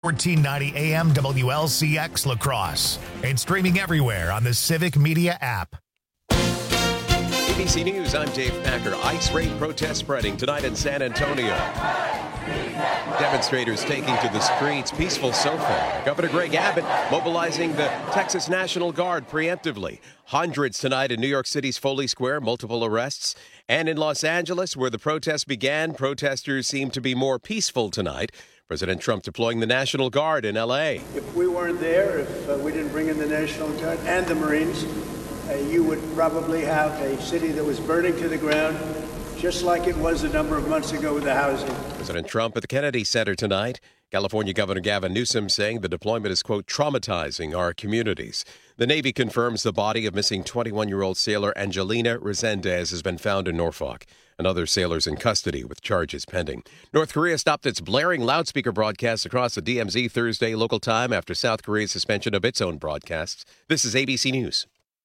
1490 AM WLCX La Crosse and streaming everywhere on the Civic Media app. ABC News, I'm Dave Packer. ICE raid protest spreading tonight in San Antonio. Demonstrators taking to the streets, peaceful so far. Governor Greg Abbott mobilizing the Texas National Guard preemptively. Hundreds tonight in New York City's Foley Square, multiple arrests. And in Los Angeles, where the protests began, protesters seem to be more peaceful tonight. President Trump deploying the National Guard in L.A. If we weren't there, if we didn't bring in the National Guard and the Marines, you would probably have a city that was burning to the ground, just like it was a number of months ago with the housing. President Trump at the Kennedy Center tonight. California Governor Gavin Newsom saying the deployment is, quote, traumatizing our communities. The Navy confirms the body of missing 21-year-old sailor Angelina Resendez has been found in Norfolk. Another sailor's in custody with charges pending. North Korea stopped its blaring loudspeaker broadcasts across the DMZ Thursday local time after South Korea's suspension of its own broadcasts. This is ABC News.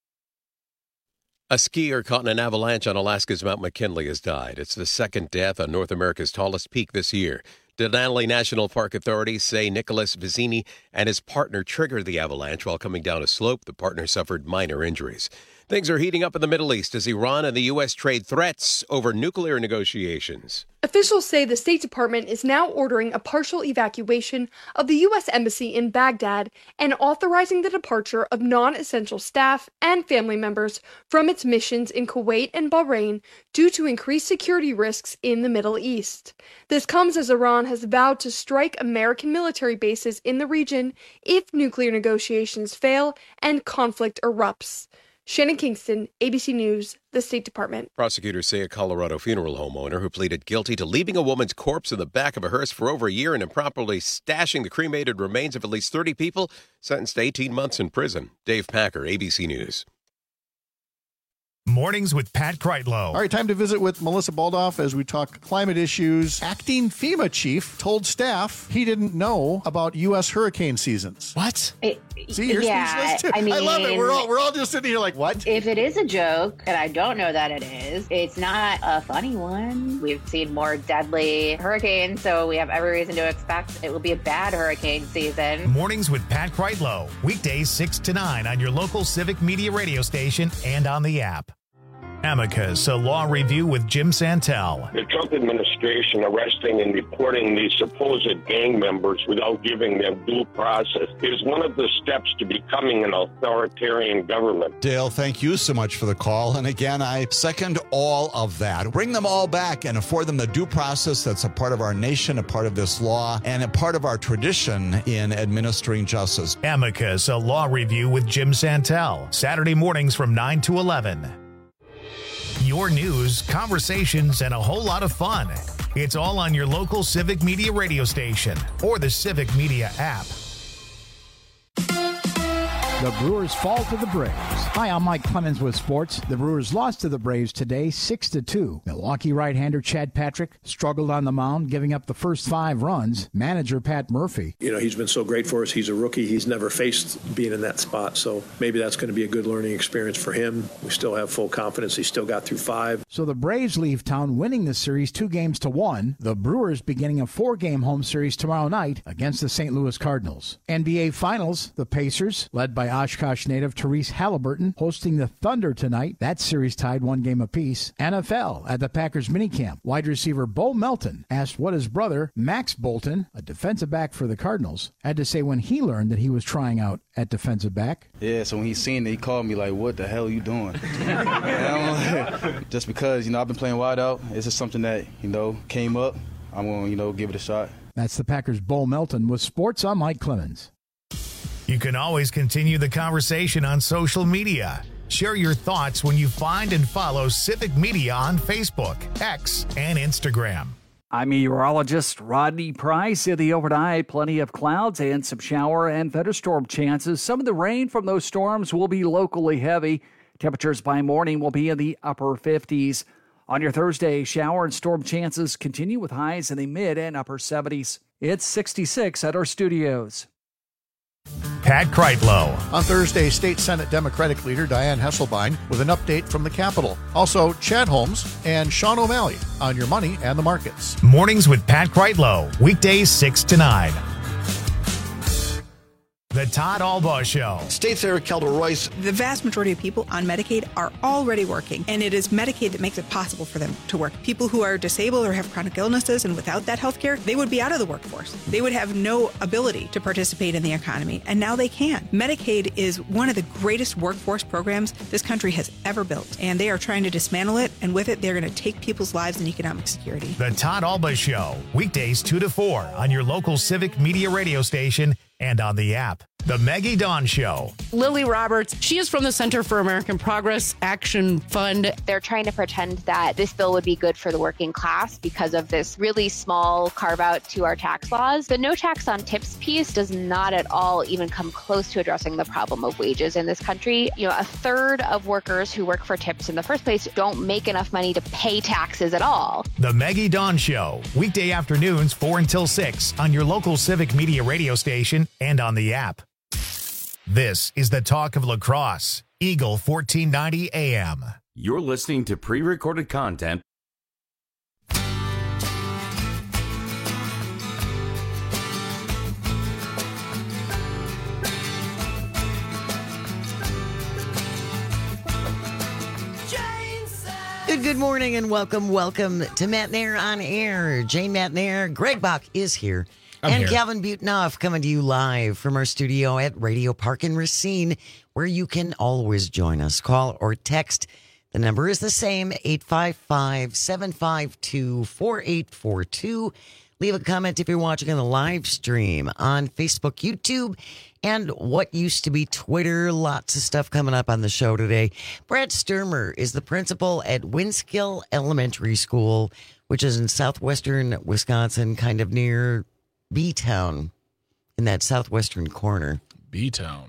A skier caught in an avalanche on Alaska's Mount McKinley has died. It's the second death on North America's tallest peak this year. Denali National Park authorities say Nicholas Vizzini and his partner triggered the avalanche while coming down a slope. The partner suffered minor injuries. Things are heating up in the Middle East as Iran and the U.S. trade threats over nuclear negotiations. Officials say the State Department is now ordering a partial evacuation of the U.S. Embassy in Baghdad and authorizing the departure of non-essential staff and family members from its missions in Kuwait and Bahrain due to increased security risks in the Middle East. This comes as Iran has vowed to strike American military bases in the region if nuclear negotiations fail and conflict erupts. Shannon Kingston, ABC News, the State Department. Prosecutors say a Colorado funeral home owner who pleaded guilty to leaving a woman's corpse in the back of a hearse for over a year and improperly stashing the cremated remains of at least 30 people sentenced to 18 months in prison. Dave Packer, ABC News. Mornings with Pat Kreitlow. All right, time to visit with Melissa Baldoff as we talk climate issues. Acting FEMA chief told staff he didn't know about U.S. hurricane seasons. What? See, you're speechless too. I love it. We're all just sitting here like, what? If it is a joke, and I don't know that it is, it's not a funny one. We've seen more deadly hurricanes, so we have every reason to expect it will be a bad hurricane season. Mornings with Pat Kreitlow. Weekdays 6 to 9 on your local Civic Media radio station and on the app. Amicus, a law review with Jim Santel. The Trump administration arresting and deporting these supposed gang members without giving them due process is one of the steps to becoming an authoritarian government. Dale, thank you so much for the call. And again, I second all of that. Bring them all back and afford them the due process that's a part of our nation, a part of this law, and a part of our tradition in administering justice. Amicus, a law review with Jim Santel. Saturday mornings from 9 to 11. Your news, conversations, and a whole lot of fun. It's all on your local Civic Media radio station or the Civic Media app. The Brewers fall to the Braves. Hi, I'm Mike Clemens with sports. The Brewers lost to the Braves today, 6-2. Milwaukee right-hander Chad Patrick struggled on the mound, giving up the first 5 runs. Manager Pat Murphy. You know, he's been so great for us. He's a rookie. He's never faced being in that spot, so maybe that's going to be a good learning experience for him. We still have full confidence. He still got through 5. So the Braves leave town winning the series 2-1. The Brewers beginning a 4-game home series tomorrow night against the St. Louis Cardinals. NBA Finals, the Pacers, led by Oshkosh native Therese Halliburton, hosting the Thunder tonight. That series tied 1 game apiece. NFL at the Packers minicamp. Wide receiver Bo Melton asked what his brother, Max Bolton, a defensive back for the Cardinals, had to say when he learned that he was trying out at defensive back. Yeah, so when he seen it, he called me like, what the hell are you doing? And I'm like, just because, I've been playing wide out, it's just something that, came up. I'm going to, give it a shot. That's the Packers' Bo Melton with sports. I'm Mike Clemens. You can always continue the conversation on social media. Share your thoughts when you find and follow Civic Media on Facebook, X, and Instagram. I'm meteorologist Rodney Price. In the overnight, plenty of clouds and some shower and thunderstorm chances. Some of the rain from those storms will be locally heavy. Temperatures by morning will be in the upper 50s. On your Thursday, shower and storm chances continue with highs in the mid and upper 70s. It's 66 at our studios. Pat Kreitlow. On Thursday, State Senate Democratic leader Dianne Hesselbein with an update from the Capitol. Also, Chad Holmes and Sean O'Malley on your money and the markets. Mornings with Pat Kreitlow. Weekdays 6 to 9. The Todd Albaugh Show. State Senator Kelda Royce. The vast majority of people on Medicaid are already working, and it is Medicaid that makes it possible for them to work. People who are disabled or have chronic illnesses and without that health care, they would be out of the workforce. They would have no ability to participate in the economy, and now they can. Medicaid is one of the greatest workforce programs this country has ever built, and they are trying to dismantle it, and with it, they're going to take people's lives and economic security. The Todd Albaugh Show, weekdays 2 to 4 on your local Civic Media radio station and on the app. The Maggie Dawn Show. Lily Roberts, she is from the Center for American Progress Action Fund. They're trying to pretend that this bill would be good for the working class because of this really small carve out to our tax laws. The no tax on tips piece does not at all even come close to addressing the problem of wages in this country. You know, a third of workers who work for tips in the first place don't make enough money to pay taxes at all. The Maggie Dawn Show, weekday afternoons 4 until 6 on your local Civic Media radio station and on the app. This is the talk of La Crosse, Eagle 1490 AM. You're listening to pre-recorded content. Good morning and welcome to Matt Nair on Air. Jane Matt Nair, Greg Bach is here. And here. Calvin Butenoff coming to you live from our studio at Radio Park in Racine, where you can always join us. Call or text. The number is the same, 855-752-4842. Leave a comment if you're watching on the live stream on Facebook, YouTube, and what used to be Twitter. Lots of stuff coming up on the show today. Brad Sturmer is the principal at Winskill Elementary School, which is in southwestern Wisconsin, kind of near B-Town, in that southwestern corner. B-Town.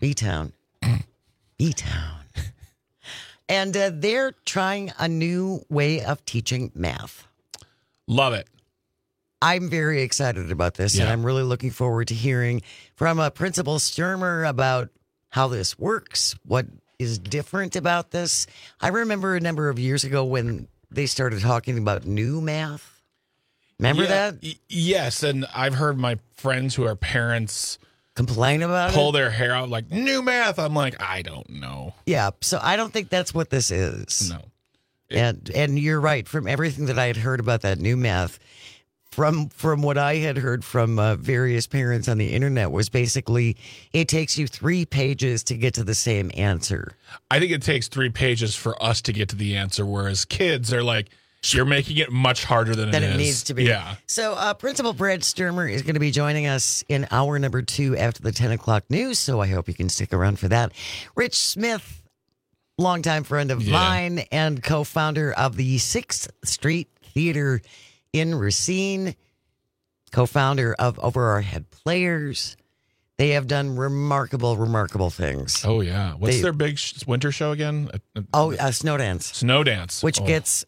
And they're trying a new way of teaching math. Love it. I'm very excited about this, and I'm really looking forward to hearing from Principal Sturmer about how this works, what is different about this. I remember a number of years ago when they started talking about new math. Remember that? Yes, and I've heard my friends who are parents complain about pull their hair out like, new math. I'm like, I don't know. Yeah, so I don't think that's what this is. No. And you're right. From everything that I had heard about that new math, from what I had heard from various parents on the internet, was basically it takes you 3 pages to get to the same answer. I think it takes 3 pages for us to get to the answer, whereas kids are like, you're making it much harder than it needs to be. Yeah. So Principal Brad Sturmer is going to be joining us in hour number 2 after the 10 o'clock news, so I hope you can stick around for that. Rich Smith, longtime friend of mine and co-founder of the 6th Street Theater in Racine, co-founder of Over Our Head Players. They have done remarkable things. Oh, yeah. What's their big winter show again? Snowdance. Snowdance. Which gets...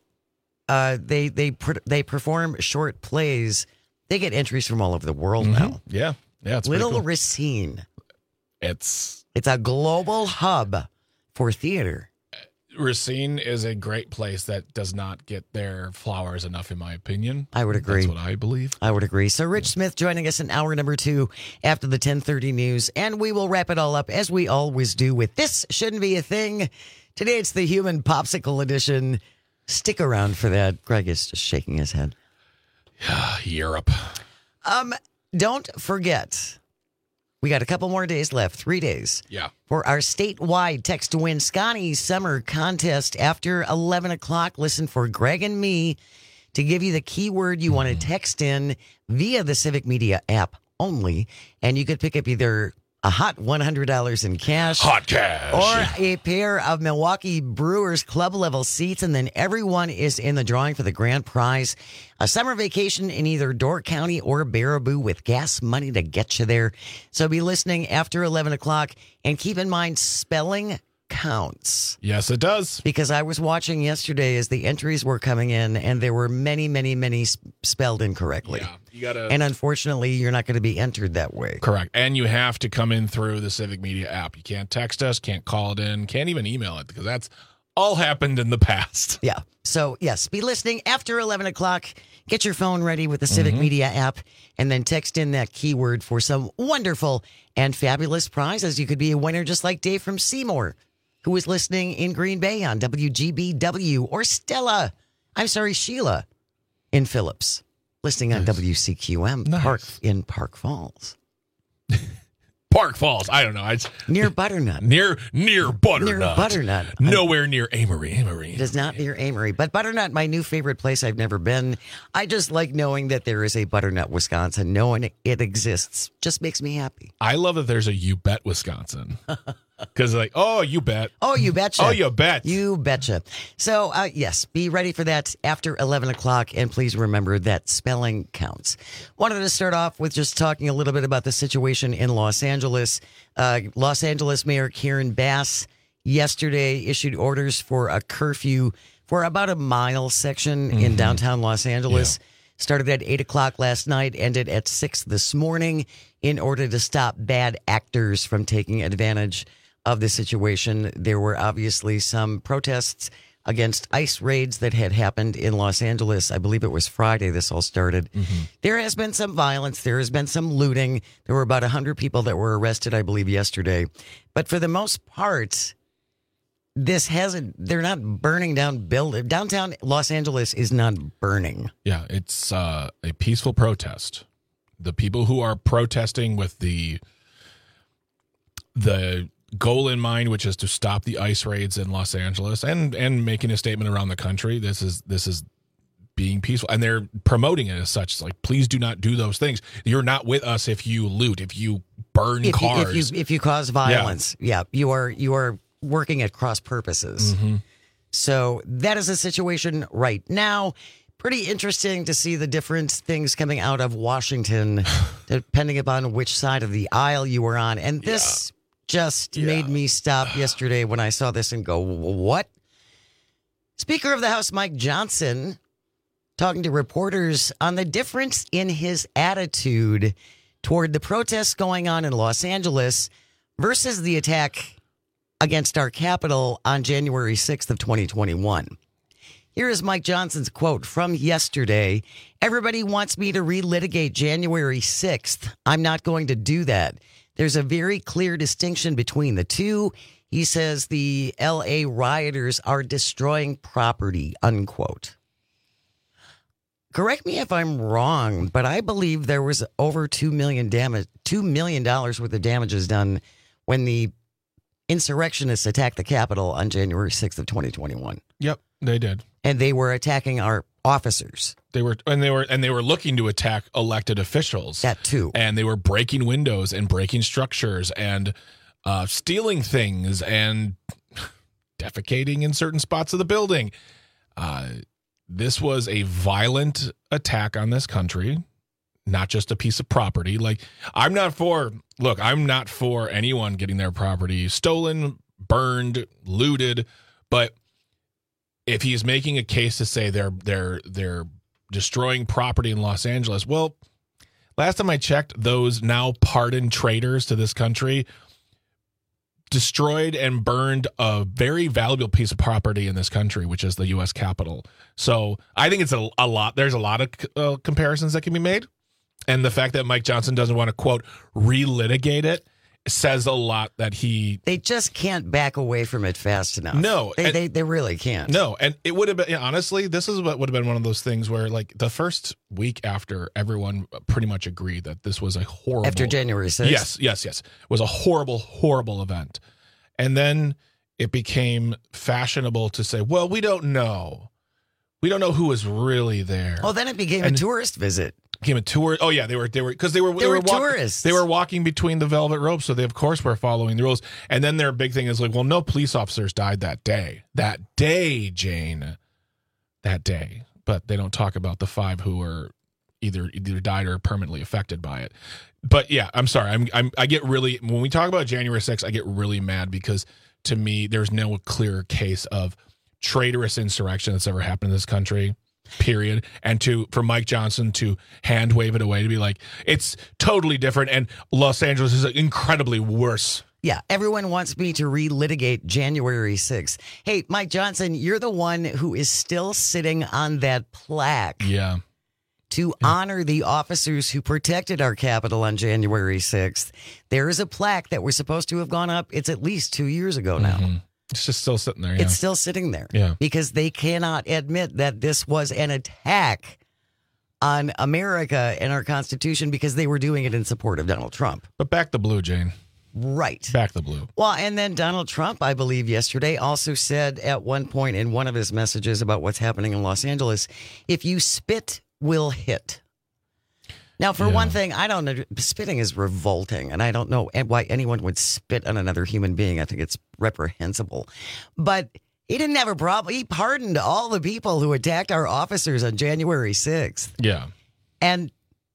They perform short plays. They get entries from all over the world now. Yeah, it's Little cool. Racine. It's a global hub for theater. Racine is a great place that does not get their flowers enough, in my opinion. I would agree. That's what I believe. I would agree. So Rich Smith joining us in hour number 2 after the 10:30 news, and we will wrap it all up as we always do with This Shouldn't Be a Thing. Today it's the Human Popsicle Edition. Stick around for that. Greg is just shaking his head. Europe. Don't forget, we got a couple more days left, 3 days. Yeah. For our statewide Text to Win Scotty Summer Contest after 11 o'clock. Listen for Greg and me to give you the keyword you want to text in via the Civic Media app only. And you could pick up either a hot $100 in cash. Hot cash. Or a pair of Milwaukee Brewers club level seats. And then everyone is in the drawing for the grand prize. A summer vacation in either Door County or Baraboo with gas money to get you there. So be listening after 11 o'clock. And keep in mind, spelling counts. Yes, it does. Because I was watching yesterday as the entries were coming in, and there were many spelled incorrectly. Yeah, you gotta. And unfortunately, you're not going to be entered that way. Correct. And you have to come in through the Civic Media app. You can't text us, can't call it in, can't even email it, because that's all happened in the past. Yeah. So, yes, be listening after 11 o'clock. Get your phone ready with the Civic Media app and then text in that keyword for some wonderful and fabulous prizes. You could be a winner just like Dave from Seymour, who is listening in Green Bay on WGBW, or Sheila in Phillips, listening on WCQM Park Falls. Park Falls. I don't know. It's near Butternut. Near Butternut. Near Butternut. Nowhere near Amory. It is not near Amory. But Butternut, my new favorite place. I've never been. I just like knowing that there is a Butternut, Wisconsin. Knowing it exists just makes me happy. I love that there's a You Bet, Wisconsin. Because like, oh, you bet. Oh, you betcha. Oh, you bet. You betcha. So, yes, be ready for that after 11 o'clock. And please remember that spelling counts. Wanted to start off with just talking a little bit about the situation in Los Angeles. Los Angeles Mayor Karen Bass yesterday issued orders for a curfew for about a mile section in downtown Los Angeles. Yeah. Started at 8 o'clock last night, ended at 6 this morning in order to stop bad actors from taking advantage of the situation. There were obviously some protests against ICE raids that had happened in Los Angeles. I believe it was Friday this all started. There has been some violence. There has been some looting. There were about 100 people that were arrested, I believe, yesterday. But for the most part, they're not burning down buildings. Downtown Los Angeles is not burning. Yeah, it's a peaceful protest. The people who are protesting with the goal in mind, which is to stop the ICE raids in Los Angeles and making a statement around the country. This is being peaceful, and they're promoting it as such. It's like, please do not do those things. You're not with us if you loot, if you burn cars, if you cause violence. Yeah, you are working at cross purposes. So that is a situation right now. Pretty interesting to see the different things coming out of Washington, depending upon which side of the aisle you were on. And this just made me stop yesterday when I saw this and go, what? Speaker of the House Mike Johnson talking to reporters on the difference in his attitude toward the protests going on in Los Angeles versus the attack against our Capitol on January 6th of 2021. Here is Mike Johnson's quote from yesterday. Everybody wants me to relitigate January 6th. I'm not going to do that. There's a very clear distinction between the two. He says the LA rioters are destroying property, unquote. Correct me if I'm wrong, but I believe there was over $2 million worth of damages done when the insurrectionists attacked the Capitol on January 6th of 2021. Yep, they did. And they were attacking our officers. They were looking to attack elected officials. That too. And they were breaking windows and breaking structures and stealing things and defecating in certain spots of the building. This was a violent attack on this country, not just a piece of property. Like, I'm not for anyone getting their property stolen, burned, looted, but if he's making a case to say they're destroying property in Los Angeles, well, last time I checked, those now pardoned traitors to this country destroyed and burned a very valuable piece of property in this country, which is the U.S. Capitol. So I think it's a lot. There's a lot of comparisons that can be made. And the fact that Mike Johnson doesn't want to, quote, relitigate it says a lot that they just can't back away from it fast enough. No. They really can't. No. And it would have been, honestly, this is what would have been one of those things where, like, the first week after, everyone pretty much agreed that this was a horrible. After January 6th? Yes. It was a horrible, horrible event. And then it became fashionable to say, well, we don't know. We don't know who was really there. Oh, then it became a tourist visit. Became a tour. Oh yeah, they were because they were tourists. They were walking between the velvet ropes, so they of course were following the rules. And then their big thing is like, well, no police officers died that day. That day, Jane. That day. But they don't talk about the 5 who were either died or permanently affected by it. But yeah, I'm sorry. I get really, when we talk about January 6th, I get really mad because to me, there's no clear case of traitorous insurrection that's ever happened in this country. Period. And for Mike Johnson to hand wave it away, to be like, it's totally different, and Los Angeles is incredibly worse Yeah, everyone wants me to relitigate January 6th. Hey, Mike Johnson, you're the one who is still sitting on that plaque. Yeah. To honor the officers who protected our Capitol on January 6th. There is a plaque that was supposed to have gone up. It's at least 2 years ago now. Mm-hmm. It's just still sitting there. Yeah. It's still sitting there. Yeah. Because they cannot admit that this was an attack on America and our Constitution because they were doing it in support of Donald Trump. But back the blue, Jane. Right. Back the blue. Well, and then Donald Trump, I believe yesterday, also said at one point in one of his messages about what's happening in Los Angeles, if you spit, we'll hit. Now, for one thing, I don't know, spitting is revolting, and I don't know why anyone would spit on another human being. I think it's reprehensible. But he didn't have a problem. He pardoned all the people who attacked our officers on January 6th. Yeah. And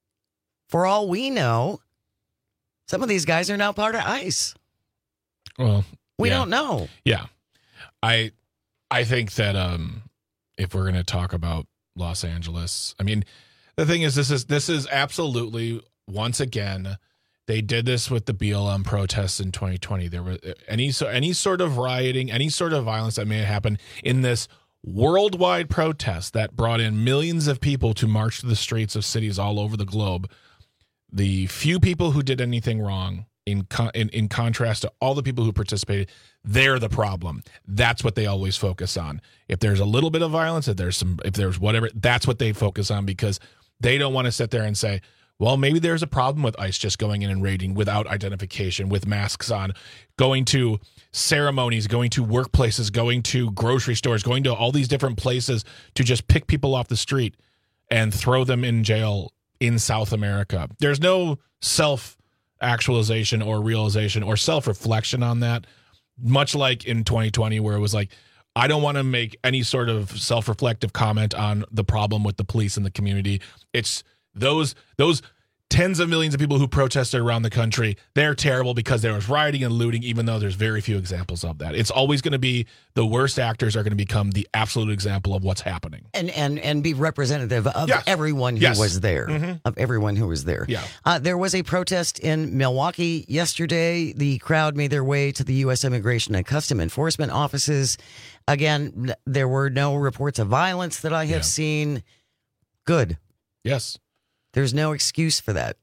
for all we know, some of these guys are now part of ICE. Well, we don't know. Yeah. I think that if we're going to talk about Los Angeles, I mean, the thing is, this is absolutely, once again, they did this with the BLM protests in 2020. There was any sort of rioting, any sort of violence that may have happened in this worldwide protest that brought in millions of people to march to the streets of cities all over the globe. The few people who did anything wrong, in contrast to all the people who participated, they're the problem. That's what they always focus on. If there's a little bit of violence, if there's whatever, that's what they focus on, because they don't want to sit there and say, well, maybe there's a problem with ICE just going in and raiding without identification, with masks on, going to ceremonies, going to workplaces, going to grocery stores, going to all these different places to just pick people off the street and throw them in jail in South America. There's no self-actualization or realization or self-reflection on that, much like in 2020 where it was like, I don't want to make any sort of self-reflective comment on the problem with the police in the community. It's those tens of millions of people who protested around the country. They're terrible because there was rioting and looting, even though there's very few examples of that. It's always going to be the worst actors are going to become the absolute example of what's happening. And be representative of everyone who was there. Mm-hmm. Of everyone who was there. Yeah. There was a protest in Milwaukee yesterday. The crowd made their way to the U.S. Immigration and Custom Enforcement offices. Again, there were no reports of violence that I have seen. Good. Yes. There's no excuse for that.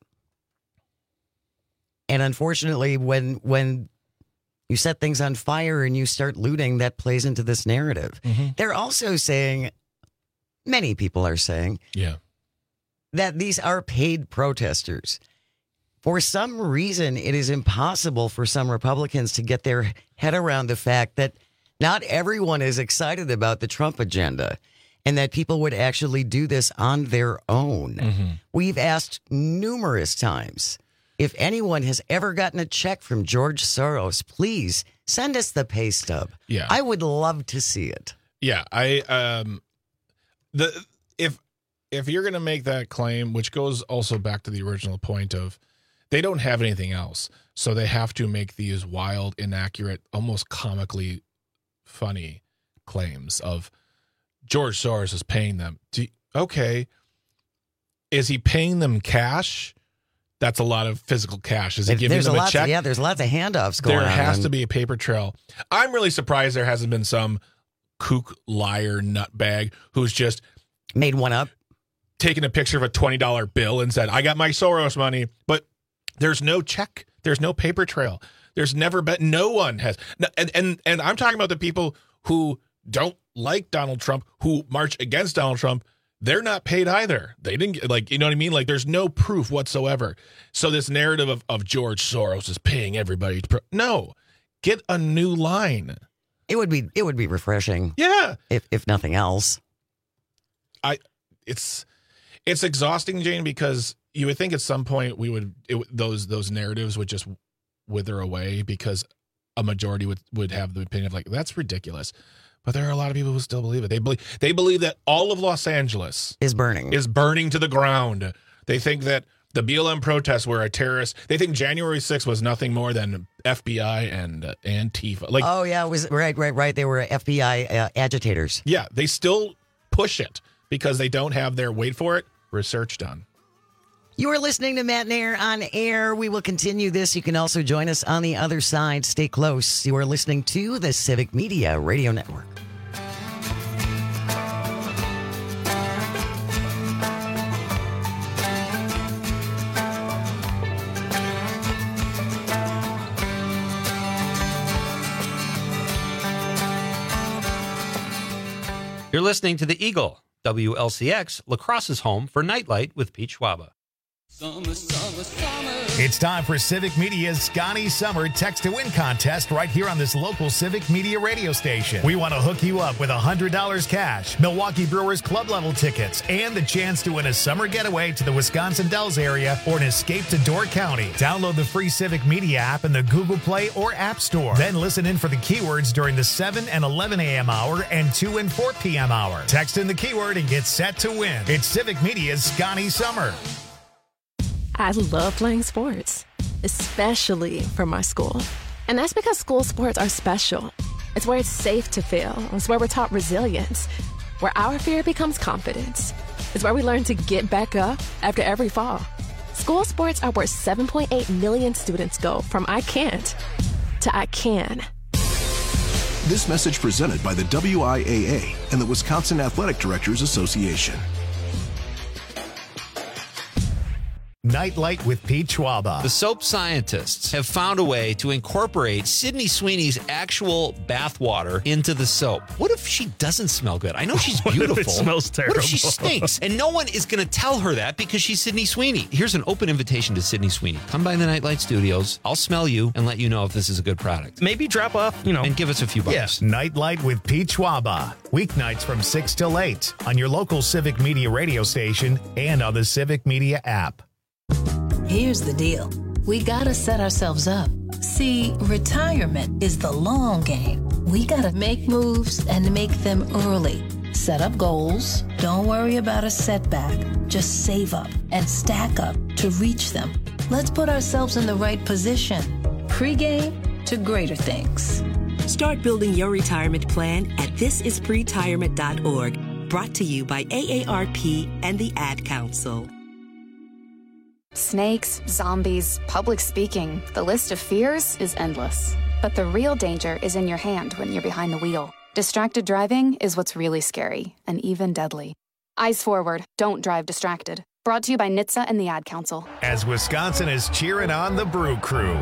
And unfortunately, when you set things on fire and you start looting, that plays into this narrative. Mm-hmm. They're also saying, many people are saying, that these are paid protesters. For some reason, it is impossible for some Republicans to get their head around the fact that not everyone is excited about the Trump agenda and that people would actually do this on their own. Mm-hmm. We've asked numerous times if anyone has ever gotten a check from George Soros, please send us the pay stub. Yeah. I would love to see it. Yeah, if you're going to make that claim, which goes also back to the original point of they don't have anything else, so they have to make these wild, inaccurate, almost comically funny claims of George Soros is paying them. Okay. Is he paying them cash? That's a lot of physical cash. Is he giving them a check? There's lots of handoffs going on. There has to be a paper trail. I'm really surprised there hasn't been some kook, liar, nutbag who's just made one up, taken a picture of a $20 bill and said, I got my Soros money. But there's no check. There's no paper trail. There's never been. No one has. And I'm talking about the people who don't like Donald Trump, who march against Donald Trump. They're not paid either. They didn't you know what I mean? Like there's no proof whatsoever. So this narrative of George Soros is paying everybody no, get a new line. It would be refreshing. Yeah. If nothing else. It's exhausting, Jane, because you would think at some point those narratives would just wither away because a majority would have the opinion of like, that's ridiculous. But there are a lot of people who still believe it. They believe that all of Los Angeles is burning to the ground. They think that the BLM protests were a terrorist. They think January 6th was nothing more than FBI and Antifa. Like, oh yeah, it was right. They were FBI agitators. Yeah, they still push it because they don't have their, wait for it, research done. You are listening to Matt Nair on air. We will continue this. You can also join us on the other side. Stay close. You are listening to the Civic Media Radio Network. You're listening to The Eagle, WLCX, La Crosse's home for Nightlight with Pete Schwaba. Summer, summer, summer. It's time for Civic Media's Scotty Summer Text to Win contest right here on this local Civic Media radio station. We want to hook you up with $100 cash, Milwaukee Brewers club level tickets, and the chance to win a summer getaway to the Wisconsin Dells area or an escape to Door County. Download the free Civic Media app in the Google Play or App Store. Then listen in for the keywords during the 7 and 11 a.m. hour and 2 and 4 p.m. hour. Text in the keyword and get set to win. It's Civic Media's Scotty Summer. I love playing sports, especially for my school. And that's because school sports are special. It's where it's safe to fail. It's where we're taught resilience, where our fear becomes confidence. It's where we learn to get back up after every fall. School sports are where 7.8 million students go from I can't to I can. This message presented by the WIAA and the Wisconsin Athletic Directors Association. Nightlight with Pete Schwaba. The soap scientists have found a way to incorporate Sydney Sweeney's actual bath water into the soap. What if she doesn't smell good? I know she's beautiful. What if it smells terrible? What if she stinks? And no one is going to tell her that because she's Sydney Sweeney. Here's an open invitation to Sydney Sweeney. Come by the Nightlight Studios. I'll smell you and let you know if this is a good product. Maybe drop off, and give us a few bucks. Yes. Nightlight with Pete Schwaba. Weeknights from 6 till 8 on your local Civic Media radio station and on the Civic Media app. Here's the deal. We gotta set ourselves up. See, retirement is the long game. We gotta make moves and make them early. Set up goals. Don't worry about a setback. Just save up and stack up to reach them. Let's put ourselves in the right position. Pre-game to greater things. Start building your retirement plan at thisispretirement.org. Brought to you by AARP and the Ad Council. Snakes, zombies, public speaking. The list of fears is endless. But the real danger is in your hand when you're behind the wheel. Distracted driving is what's really scary and even deadly. Eyes forward. Don't drive distracted. Brought to you by NHTSA and the Ad Council. As Wisconsin is cheering on the Brew Crew.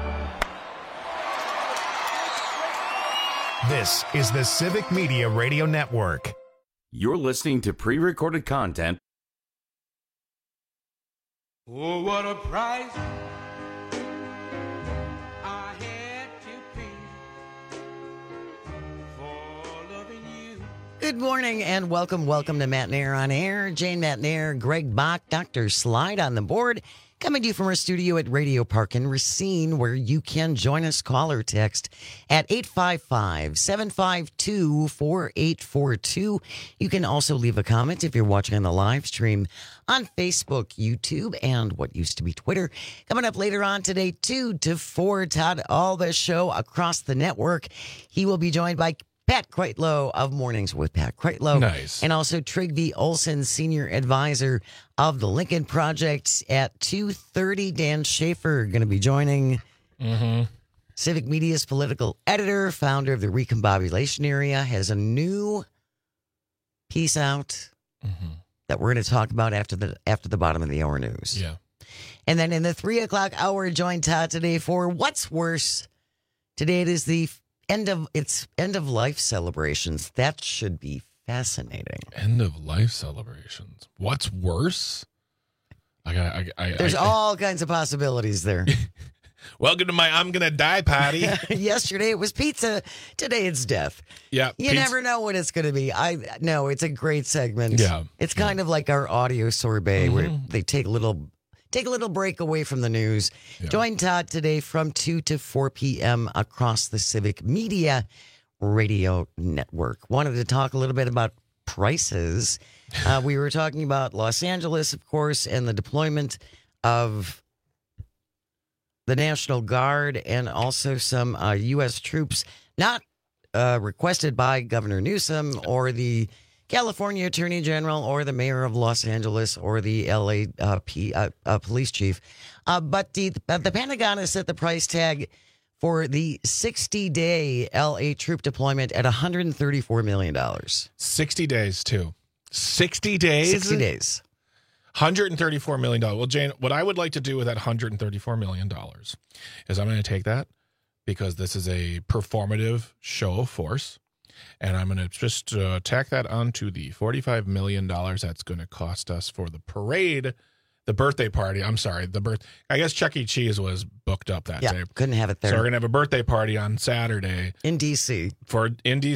This is the Civic Media Radio Network. You're listening to pre-recorded content. Oh, what a price I had to pay for loving you. Good morning and welcome to Matt Nair on air. Jane Matt Nair, Greg Bach, Dr. Slide on the board. Coming to you from our studio at Radio Park in Racine, where you can join us, call or text at 855-752-4842. You can also leave a comment if you're watching on the live stream on Facebook, YouTube, and what used to be Twitter. Coming up later on today, 2 to 4, Todd Alba show across the network. He will be joined by Pat Kreitlow of Mornings with Pat Kreitlow. Nice. And also Trygve Olsen, Senior Advisor of the Lincoln Project at 2:30. Dan Schaefer going to be joining. Civic Media's political editor, founder of the Recombobulation Area, has a new piece out that we're going to talk about after the bottom of the hour news. Yeah. And then in the 3 o'clock hour, join Todd today for What's Worse. Today it is the end of life celebrations. That should be fascinating. End of life celebrations. What's worse? There's all kinds of possibilities there. Welcome to my I'm gonna die party. Yesterday it was pizza. Today it's death. Yeah, you never know what it's going to be. No, it's a great segment. Yeah, it's kind of like our audio sorbet where they take a little break away from the news. Yeah. Join Todd today from 2 to 4 p.m. across the Civic Media Radio Network. Wanted to talk a little bit about prices. We were talking about Los Angeles, of course, and the deployment of the National Guard and also some U.S. troops, not requested by Governor Newsom or the California Attorney General or the mayor of Los Angeles or the LA police chief. But the Pentagon has set the price tag for the 60-day LA troop deployment at $134 million. 60 days, too. 60 days? 60 days. $134 million. Well, Jane, what I would like to do with that $134 million is I'm going to take that because this is a performative show of force, and I'm going to just tack that onto the $45 million that's going to cost us for the parade, the birthday party. I'm sorry, I guess Chuck E. Cheese was booked up that day. Couldn't have it there. So we're going to have a birthday party on Saturday. In D.C. For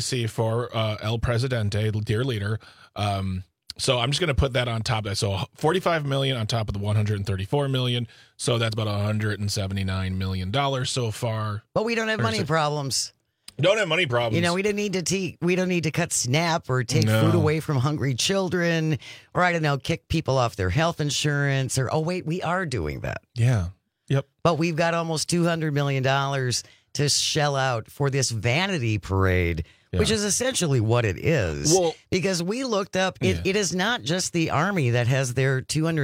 El Presidente, dear leader. So I'm just going to put that on top of that. So $45 million on top of the $134 million. So that's about $179 million so far. But we don't have money problems. Don't have money problems. You know, we don't need to cut SNAP or take food away from hungry children, or I don't know, kick people off their health insurance, or we are doing that. Yeah. Yep. But we've got almost $200 million to shell out for this vanity parade, which is essentially what it is. Well, because we looked up, it is not just the Army that has their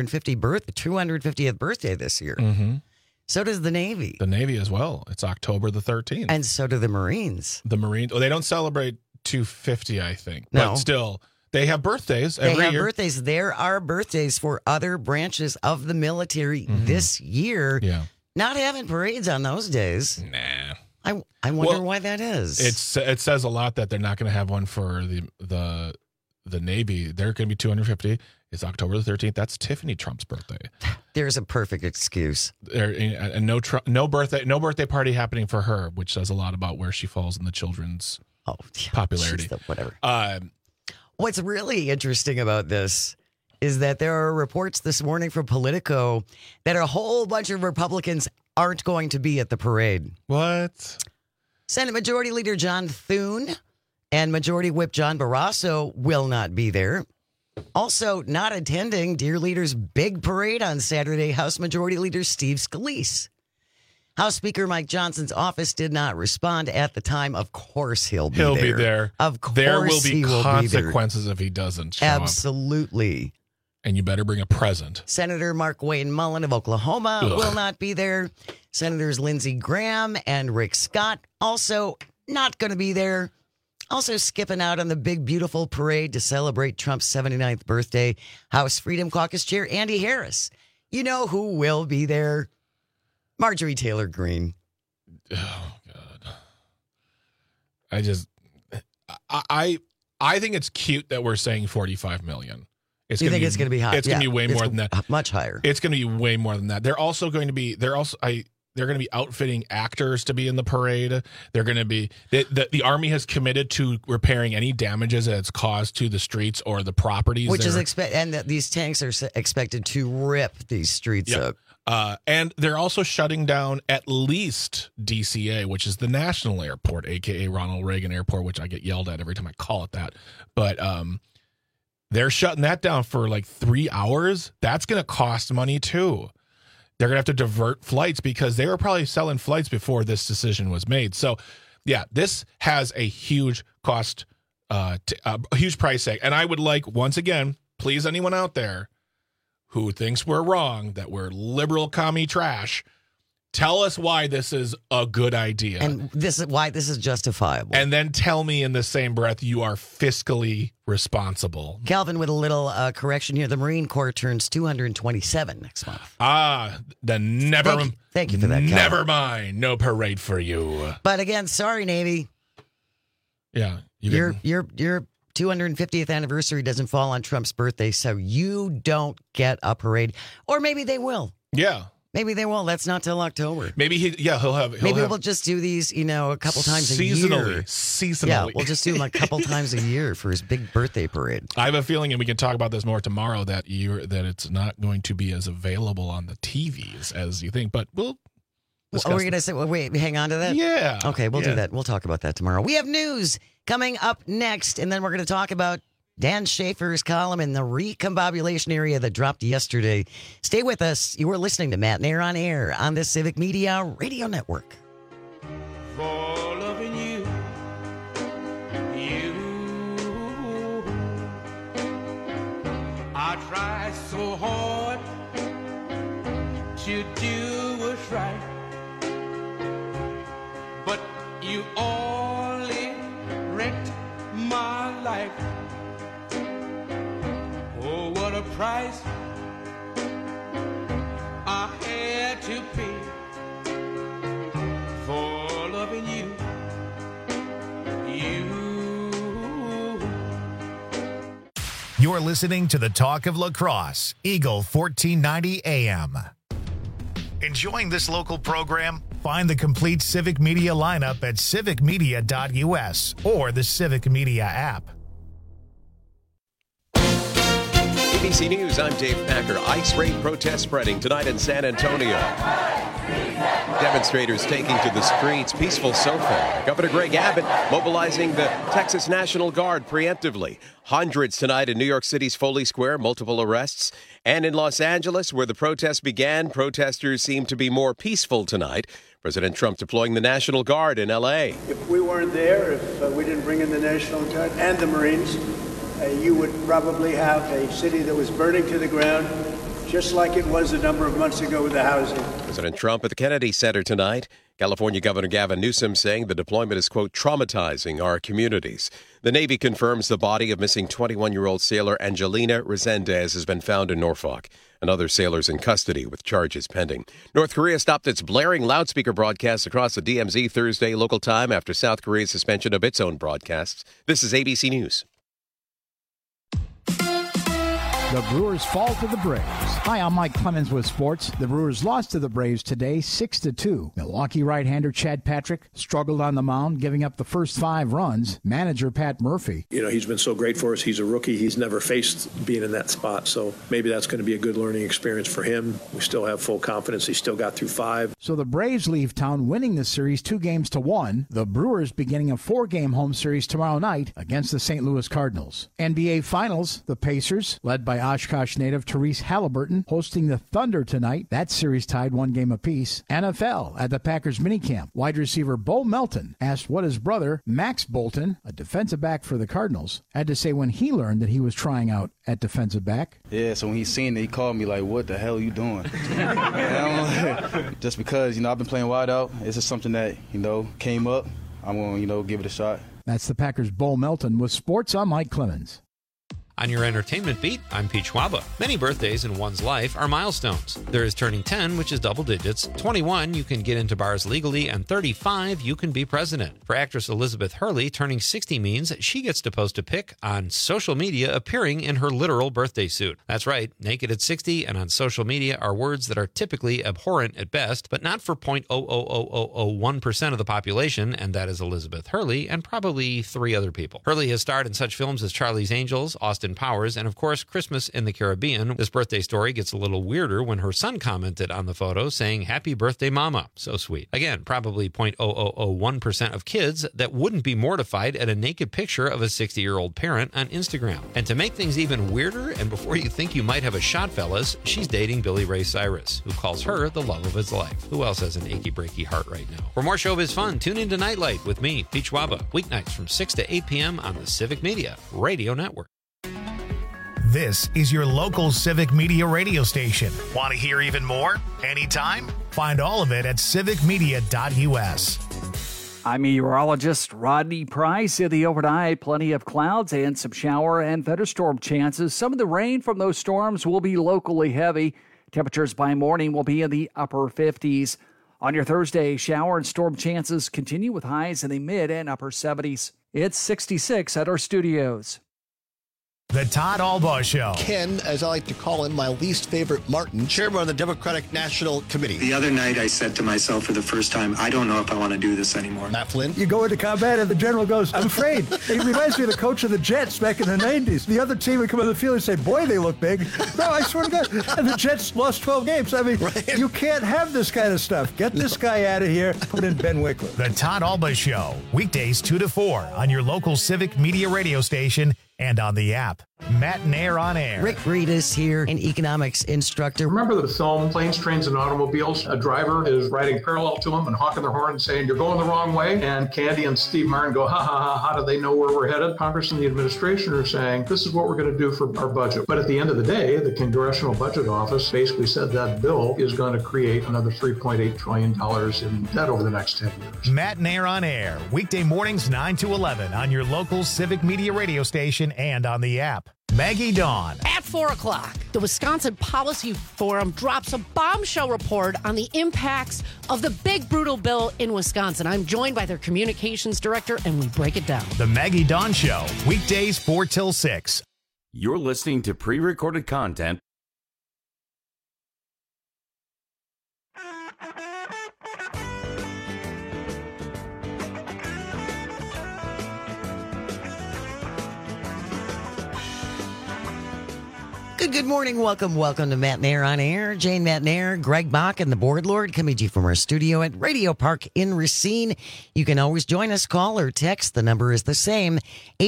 250th birthday this year. Mm-hmm. So does the Navy. The Navy as well. It's October the 13th. And so do the Marines. The Marines. They don't celebrate 250, I think. No. But still, they have birthdays every year. They have birthdays. There are birthdays for other branches of the military this year. Yeah. Not having parades on those days. Nah. I wonder why that is. It says a lot that they're not going to have one for the Navy. They're going to be 250. It's October the 13th. That's Tiffany Trump's birthday. There's a perfect excuse. And no birthday party happening for her, which says a lot about where she falls in the children's popularity. Whatever. What's really interesting about this is that there are reports this morning from Politico that a whole bunch of Republicans aren't going to be at the parade. What? Senate Majority Leader John Thune and Majority Whip John Barrasso will not be there. Also not attending Dear Leader's big parade on Saturday, House Majority Leader Steve Scalise. House Speaker Mike Johnson's office did not respond at the time. Of course he'll be there. He'll be there. Of course there will be he will consequences be there. if he doesn't show Absolutely. up. And you better bring a present. Senator Mark Wayne Mullen of Oklahoma will not be there. Senators Lindsey Graham and Rick Scott also not going to be there. Also skipping out on the big, beautiful parade to celebrate Trump's 79th birthday, House Freedom Caucus Chair Andy Harris. You know who will be there? Marjorie Taylor Greene. Oh, God. I think it's cute that we're saying 45 million. You think it's going to be high? It's going to be way more than that. Much higher. It's going to be way more than that. They're going to be outfitting actors to be in the parade. They're going to be the Army has committed to repairing any damages that it's caused to the streets or the properties, which is and that these tanks are expected to rip these streets up. And they're also shutting down at least DCA, which is the National Airport, aka Ronald Reagan Airport, which I get yelled at every time I call it that. But they're shutting that down for like 3 hours. That's going to cost money too. They're going to have to divert flights because they were probably selling flights before this decision was made. So, yeah, this has a huge cost, a huge price tag. And I would like, once again, please, anyone out there who thinks we're wrong, that we're liberal commie trash, tell us why this is a good idea. And this is why this is justifiable. And then tell me in the same breath you are fiscally responsible. Calvin, with a little correction here, the Marine Corps turns 227 next month. Then thank you for that, Calvin. Never mind. No parade for you. But again, sorry, Navy. Yeah. Your 250th anniversary doesn't fall on Trump's birthday, so you don't get a parade. Or maybe they will. Yeah. Maybe they will. That's not till October. Maybe he'll have. We'll just do these, a couple times a year. Seasonally. Yeah, we'll just do them a couple times a year for his big birthday parade. I have a feeling, and we can talk about this more tomorrow, that it's not going to be as available on the TVs as you think. But we'll discuss. Are we going to say? Wait, hang on to that. Yeah. Okay, we'll do that. We'll talk about that tomorrow. We have news coming up next, and then we're going to talk about Dan Schaefer's column in the recombobulation area that dropped yesterday. Stay with us. You are listening to Matt and Air on Air on the Civic Media Radio Network. For loving you, I try so hard to do what's right, but you only wrecked my life. Oh, what a price I had to pay for loving you. You're listening to the Talk of La Crosse, Eagle 1490 AM. Enjoying this local program? Find the complete Civic Media lineup at civicmedia.us or the Civic Media app. ABC News, I'm Dave Packer. Ice rain protest spreading tonight in San Antonio. Demonstrators taking to the streets, peaceful so far. Governor Greg Abbott mobilizing the Texas National Guard preemptively. Hundreds tonight in New York City's Foley Square, multiple arrests. And in Los Angeles, where the protests began, protesters seem to be more peaceful tonight. President Trump deploying the National Guard in L.A. If we weren't there, if we didn't bring in the National Guard and the Marines, you would probably have a city that was burning to the ground, just like it was a number of months ago with the housing. President Trump at the Kennedy Center tonight. California Governor Gavin Newsom saying the deployment is, quote, traumatizing our communities. The Navy confirms the body of missing 21-year-old sailor Angelina Resendez has been found in Norfolk. Another sailor's in custody with charges pending. North Korea stopped its blaring loudspeaker broadcasts across the DMZ Thursday local time after South Korea's suspension of its own broadcasts. This is ABC News. The Brewers fall to the Braves. Hi, I'm Mike Clemens with sports. The Brewers lost to the Braves today, 6-2. Milwaukee right-hander Chad Patrick struggled on the mound, giving up the first 5 runs. Manager Pat Murphy. You know, he's been so great for us. He's a rookie. He's never faced being in that spot, so maybe that's going to be a good learning experience for him. We still have full confidence. He still got through 5. So the Braves leave town winning the series 2-1. The Brewers beginning a 4-game home series tomorrow night against the St. Louis Cardinals. NBA Finals, the Pacers, led by Oshkosh native Therese Halliburton, hosting the Thunder tonight. That series tied 1 game apiece. NFL at the Packers minicamp. Wide receiver Bo Melton asked what his brother, Max Bolton, a defensive back for the Cardinals, had to say when he learned that he was trying out at defensive back. Yeah, so when he seen it, he called me like, what the hell are you doing? And I'm like, just because, I've been playing wide out, it's just something that, came up. I'm going to, give it a shot. That's the Packers' Bo Melton. With sports, I'm Mike Clemens. On your entertainment beat, I'm Pete Schwaba. Many birthdays in one's life are milestones. There is turning 10, which is double digits. 21, you can get into bars legally. And 35, you can be president. For actress Elizabeth Hurley, turning 60 means she gets to post a pic on social media appearing in her literal birthday suit. That's right, naked at 60 and on social media are words that are typically abhorrent at best, but not for 0.00001% of the population, and that is Elizabeth Hurley and probably 3 other people. Hurley has starred in such films as Charlie's Angels, Austin Powers, and of course Christmas in the Caribbean. This birthday story gets a little weirder when her son commented on the photo saying, "Happy birthday, Mama." So sweet. Again, probably 0.0001% of kids that wouldn't be mortified at a naked picture of a 60-year-old parent on Instagram. And to make things even weirder, and before you think you might have a shot, fellas, she's dating Billy Ray Cyrus, who calls her the love of his life. Who else has an achy breaky heart right now? For more showbiz fun, tune in to Nightlight with me, Pete Schwaba, weeknights from 6 to 8 p.m. on the Civic Media Radio Network. This is your local Civic Media radio station. Want to hear even more? Anytime? Find all of it at civicmedia.us. I'm meteorologist Rodney Price. In the overnight, plenty of clouds and some shower and thunderstorm chances. Some of the rain from those storms will be locally heavy. Temperatures by morning will be in the upper 50s. On your Thursday, shower and storm chances continue with highs in the mid and upper 70s. It's 66 at our studios. The Todd Albaugh Show. Ken, as I like to call him, my least favorite Martin, chairman of the Democratic National Committee. The other night I said to myself for the first time, I don't know if I want to do this anymore. Matt Flynn. You go into combat and the general goes, I'm afraid. It reminds me of the coach of the Jets back in the 90s. The other team would come on the field and say, boy, they look big. No, I swear to God. And the Jets lost 12 games. I mean, right. You can't have this kind of stuff. Get this guy out of here. Put in Ben Wickler. The Todd Albaugh Show. Weekdays 2 to 4 on your local Civic Media radio station and on the app. Matt Nair on Air. Rick Reedus here, an economics instructor. Remember the film Planes, Trains, and Automobiles? A driver is riding parallel to him and honking their horn and saying, "You're going the wrong way." And Candy and Steve Martin go, "Ha ha ha, how do they know where we're headed?" Congress and the administration are saying, "This is what we're going to do for our budget." But at the end of the day, the Congressional Budget Office basically said that bill is going to create another $3.8 trillion in debt over the next 10 years. Matt Nair on Air, weekday mornings 9 to 11 on your local Civic Media radio station and on the app. Maggie Dawn. At 4 o'clock, the Wisconsin Policy Forum drops a bombshell report on the impacts of the big brutal bill in Wisconsin. I'm joined by their communications director, and we break it down. The Maggie Dawn Show, weekdays 4 till 6. You're listening to pre-recorded content. Good morning. Welcome to Matt Nair on Air. Jane Matt Nair, Greg Bach, and the Board Lord coming to you from our studio at Radio Park in Racine. You can always join us, call or text. The number is the same,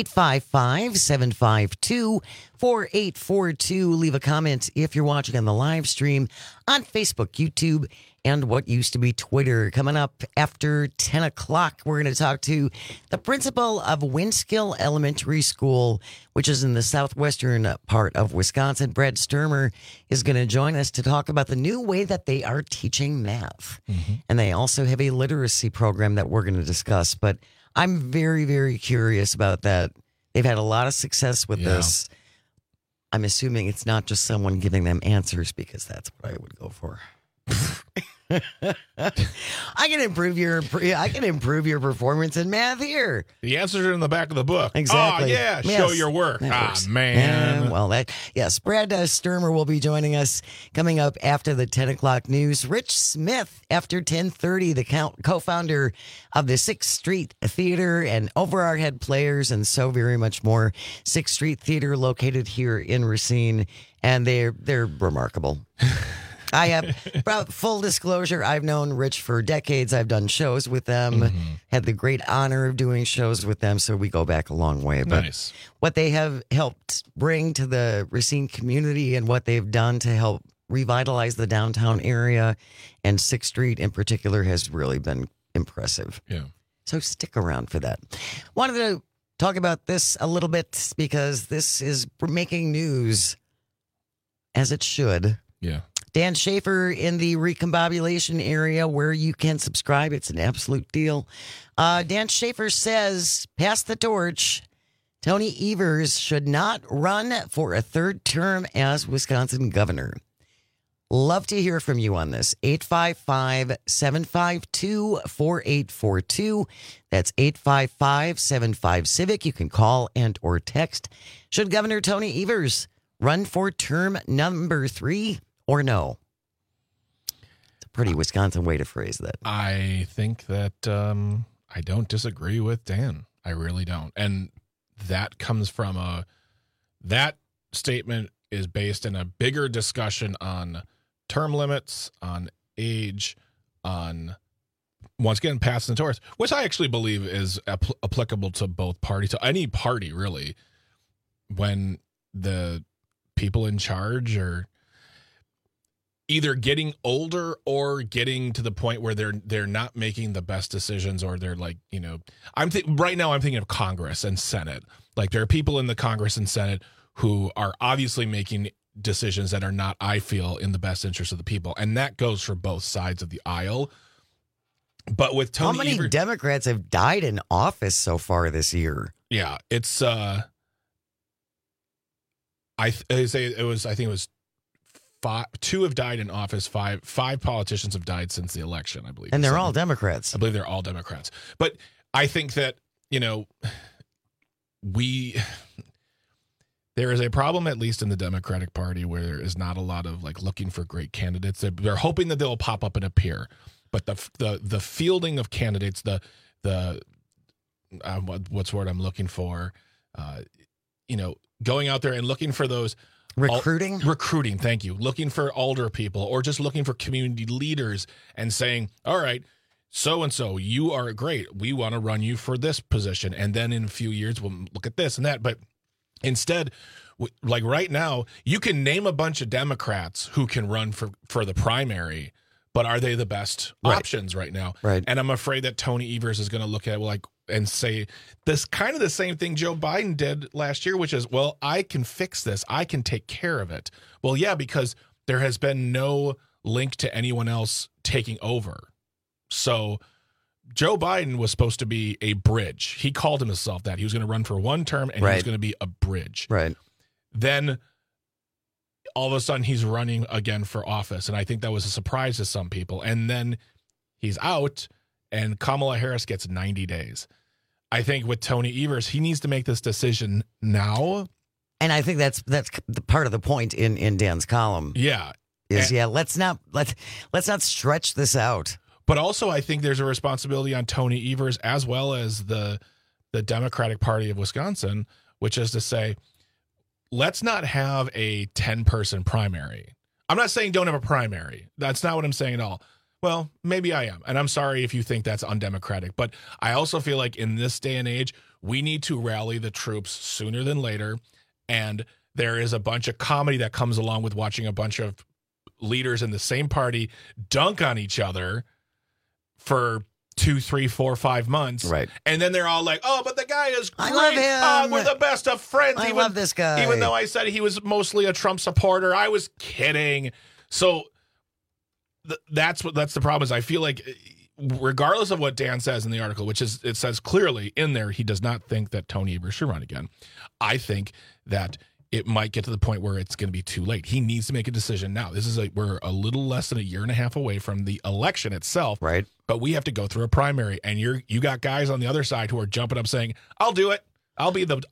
855-752-4842. Leave a comment if you're watching on the live stream on Facebook, YouTube, and what used to be Twitter. Coming up after 10 o'clock, we're going to talk to the principal of Winskill Elementary School, which is in the southwestern part of Wisconsin. Brad Sturmer is going to join us to talk about the new way that they are teaching math. Mm-hmm. And they also have a literacy program that we're going to discuss. But I'm very, very curious about that. They've had a lot of success with this. I'm assuming it's not just someone giving them answers, because that's what I would go for. I can improve your performance in math here. The answers are in the back of the book. Exactly. Oh, yeah. Yes. Show your work. Man. Yes. Brad Sturmer will be joining us coming up after the 10 o'clock news. Rich Smith after 10:30, the co-founder of the 6th Street Theater and over our head players and so very much more. 6th Street Theater located here in Racine, and they're remarkable. I have, full disclosure, I've known Rich for decades. I've done shows with them, had the great honor of doing shows with them, so we go back a long way. But nice. What they have helped bring to the Racine community and what they've done to help revitalize the downtown area and 6th Street in particular has really been impressive. Yeah. So stick around for that. Wanted to talk about this a little bit because this is making news, as it should. Yeah. Dan Schaefer in the recombobulation area where you can subscribe. It's an absolute deal. Dan Schaefer says, pass the torch. Tony Evers should not run for a third term as Wisconsin governor. Love to hear from you on this. 855-752-4842. That's 855-75-CIVIC. You can call and or text. Should Governor Tony Evers run for term number 3? Or no? It's a pretty Wisconsin way to phrase that. I think that I don't disagree with Dan. I really don't. And that comes from that statement is based in a bigger discussion on term limits, on age, on, once again, passing the torch, which I actually believe is applicable to both parties, to any party, really, when the people in charge are either getting older or getting to the point where they're not making the best decisions, or they're like, right now I'm thinking of Congress and Senate. Like, there are people in the Congress and Senate who are obviously making decisions that are not, I feel, in the best interest of the people. And that goes for both sides of the aisle. But with Tony How many Democrats have died in office so far this year? Yeah, it's I think it was 2 have died in office. Five politicians have died since the election, I believe. And they're all Democrats. I believe they're all Democrats. But I think that, there is a problem, at least in the Democratic Party, where there is not a lot of looking for great candidates. They're hoping that they'll pop up and appear. But the fielding of candidates, what's the word I'm looking for? Going out there and looking for those. Recruiting, thank you. Looking for alder people, or just looking for community leaders and saying, all right, so-and-so, you are great. We want to run you for this position. And then in a few years, we'll look at this and that. But instead, Like right now, you can name a bunch of Democrats who can run for the primary, but are they the best options right now? Right. And I'm afraid that Tony Evers is going to look at it and say this kind of the same thing Joe Biden did last year, which is, well, I can fix this. I can take care of it. Well, yeah, because there has been no link to anyone else taking over. So Joe Biden was supposed to be a bridge. He called himself that. He was going to run for one term, and he was going to be a bridge. Right. Then all of a sudden he's running again for office, and I think that was a surprise to some people. And then he's out, and Kamala Harris gets 90 days. I think with Tony Evers, he needs to make this decision now. And I think that's the part of the point in Dan's column. Yeah. Let's not stretch this out. But also, I think there's a responsibility on Tony Evers as well as the Democratic Party of Wisconsin, which is to say, let's not have a 10-person primary. I'm not saying don't have a primary. That's not what I'm saying at all. Well, maybe I am. And I'm sorry if you think that's undemocratic. But I also feel like in this day and age, we need to rally the troops sooner than later. And there is a bunch of comedy that comes along with watching a bunch of leaders in the same party dunk on each other for 2, 3, 4, 5 months. Right. And then they're all like, oh, but the guy is great. I love him. We're the best of friends. I love this guy. Even though I said he was mostly a Trump supporter, I was kidding. So that's the problem is I feel like regardless of what Dan says in the article, which is it says clearly in there, he does not think that Tony Evers should run again. I think that it might get to the point where it's going to be too late. He needs to make a decision now. We're a little less than a year and a half away from the election itself. Right. But we have to go through a primary, and you got guys on the other side who are jumping up saying, "I'll do it. I'll be the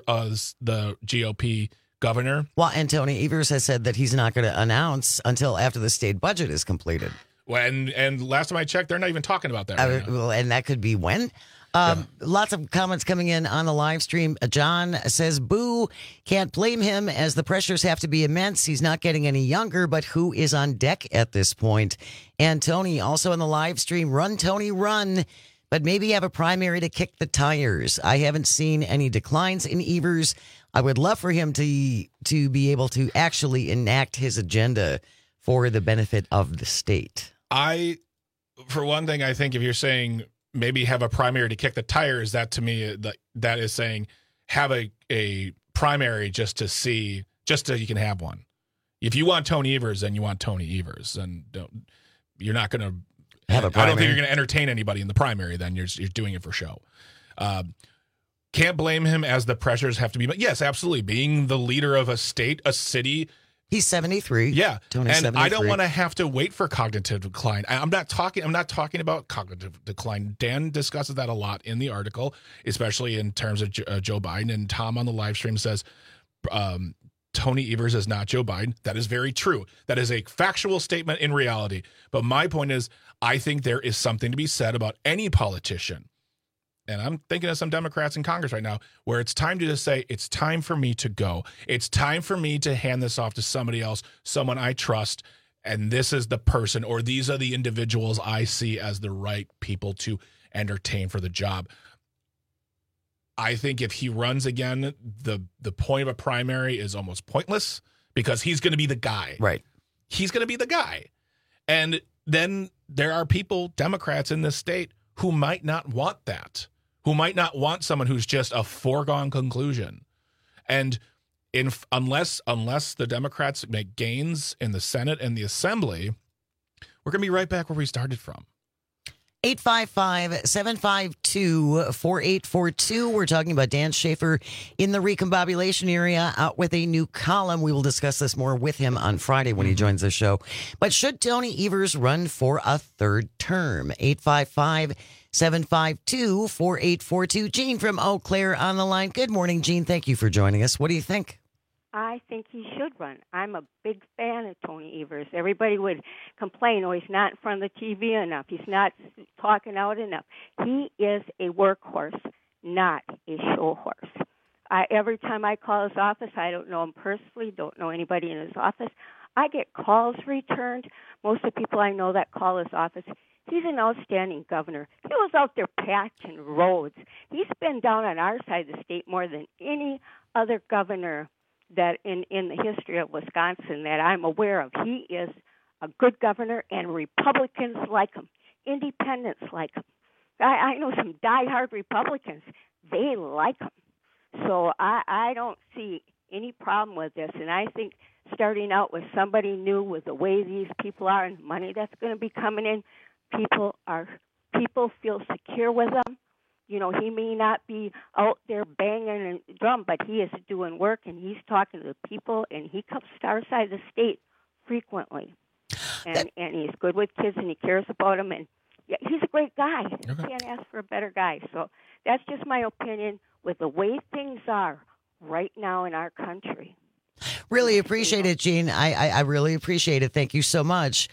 GOP governor." Well, and Tony Evers has said that he's not going to announce until after the state budget is completed. And last time I checked, they're not even talking about that right now. Well, and that could be when. Lots of comments coming in on the live stream. John says, boo, can't blame him as the pressures have to be immense. He's not getting any younger, but who is on deck at this point? And Tony, also in the live stream, run, Tony, run, but maybe have a primary to kick the tires. I haven't seen any declines in Evers. I would love for him to be able to actually enact his agenda for the benefit of the state. For one thing, I think if you're saying maybe have a primary to kick the tires, that to me, that is saying have a primary just so you can have one. If you want Tony Evers, then you want Tony Evers, and you're not going to have a primary. I don't think you're going to entertain anybody in the primary. Then you're doing it for show. Can't blame him as the pressures have to be. But yes, absolutely, being the leader of a state, a city. He's 73. Yeah, Tony's 73. I don't want to have to wait for cognitive decline. I'm not talking about cognitive decline. Dan discusses that a lot in the article, especially in terms of Joe Biden. And Tom on the live stream says Tony Evers is not Joe Biden. That is very true. That is a factual statement in reality. But my point is, I think there is something to be said about any politician. And I'm thinking of some Democrats in Congress right now where it's time to just say, it's time for me to go. It's time for me to hand this off to somebody else, someone I trust. And this is the person, or these are the individuals I see as the right people to entertain for the job. I think if he runs again, the point of a primary is almost pointless because he's going to be the guy. Right. He's going to be the guy. And then there are people, Democrats in this state, who might not want that. Who might not want someone who's just a foregone conclusion. And unless the Democrats make gains in the Senate and the Assembly, we're going to be right back where we started from. 855-752-4842. We're talking about Dan Schaefer in the recombobulation area out with a new column. We will discuss this more with him on Friday when he joins the show. But should Tony Evers run for a third term? 855-752-4842. Jean from Eau Claire on the line. Good morning, Jean. Thank you for joining us. What do you think? I think he should run. I'm a big fan of Tony Evers. Everybody would complain, he's not in front of the TV enough. He's not talking out enough. He is a workhorse, not a show horse. Every time I call his office, I don't know him personally, don't know anybody in his office. I get calls returned. Most of the people I know that call his office, he's an outstanding governor. He was out there patching roads. He's been down on our side of the state more than any other governor that in the history of Wisconsin that I'm aware of. He is a good governor, and Republicans like him. Independents like him. I know some diehard Republicans. They like him. So I don't see any problem with this. And I think starting out with somebody new, with the way these people are and money that's going to be coming in, people feel secure with them. You know, he may not be out there banging a drum, but he is doing work, and he's talking to the people, and he comes to our side of the state frequently. And he's good with kids, and he cares about them, and yeah, he's a great guy. Okay. You can't ask for a better guy. So that's just my opinion with the way things are right now in our country. Really appreciate it, Jean. I really appreciate it. Thank you so much.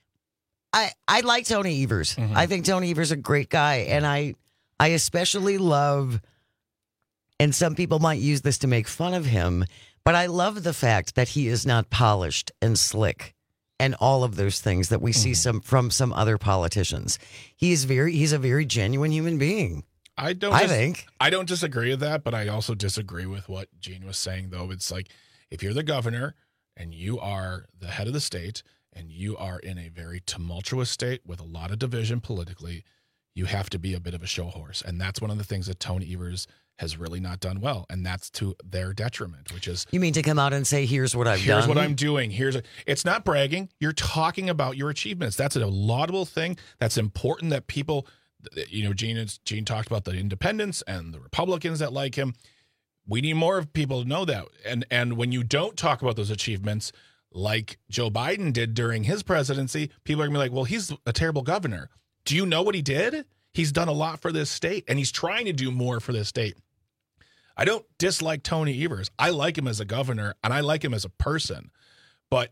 I like Tony Evers. Mm-hmm. I think Tony Evers is a great guy, and I especially love, and some people might use this to make fun of him, but I love the fact that he is not polished and slick and all of those things that we see from some other politicians. He's a very genuine human being. I don't disagree with that, but I also disagree with what Jean was saying, though. It's like, if you're the governor and you are the head of the state and you are in a very tumultuous state with a lot of division politically, you have to be a bit of a show horse. And that's one of the things that Tony Evers has really not done well. And that's to their detriment, which is... You mean to come out and say, here's what I've done? Here's what I'm doing. It's not bragging. You're talking about your achievements. That's a laudable thing. That's important that people... You know, Gene talked about the independents and the Republicans that like him. We need more people to know that. And when you don't talk about those achievements, like Joe Biden did during his presidency, people are going to be like, well, he's a terrible governor. Do you know what he did? He's done a lot for this state, and he's trying to do more for this state. I don't dislike Tony Evers. I like him as a governor, and I like him as a person. But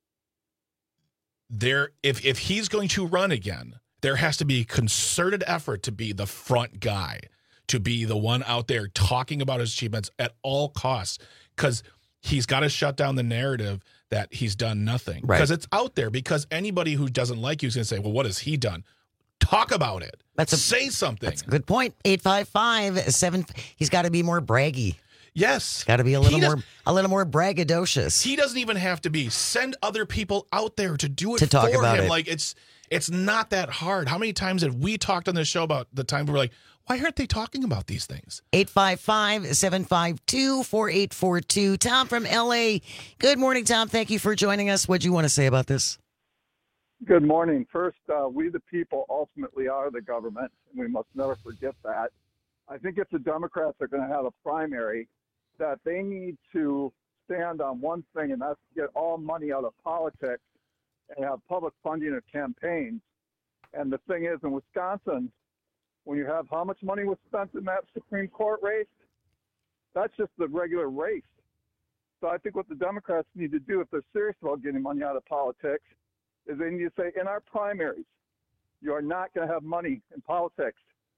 if he's going to run again, there has to be a concerted effort to be the front guy, to be the one out there talking about his achievements at all costs, because he's got to shut down the narrative that he's done nothing. Because it's out there, because anybody who doesn't like you is going to say, well, what has he done? Talk about it. Say something. That's a good point. 855-7. He's got to be more braggy. Yes. Got to be a little more braggadocious. He doesn't even have to be. Send other people out there to do it to talk for about him. It. Like it's not that hard. How many times have we talked on this show about the time we were like, why aren't they talking about these things? 855-752-4842. Tom from L.A. Good morning, Tom. Thank you for joining us. What do you want to say about this? Good morning. First, we the people ultimately are the government, and we must never forget that. I think if the Democrats are going to have a primary, that they need to stand on one thing, and that's get all money out of politics and have public funding of campaigns. And the thing is, in Wisconsin, when you have how much money was spent in that Supreme Court race, that's just the regular race. So I think what the Democrats need to do, if they're serious about getting money out of politics, is they need to say, in our primaries, you are not going to have money in politics.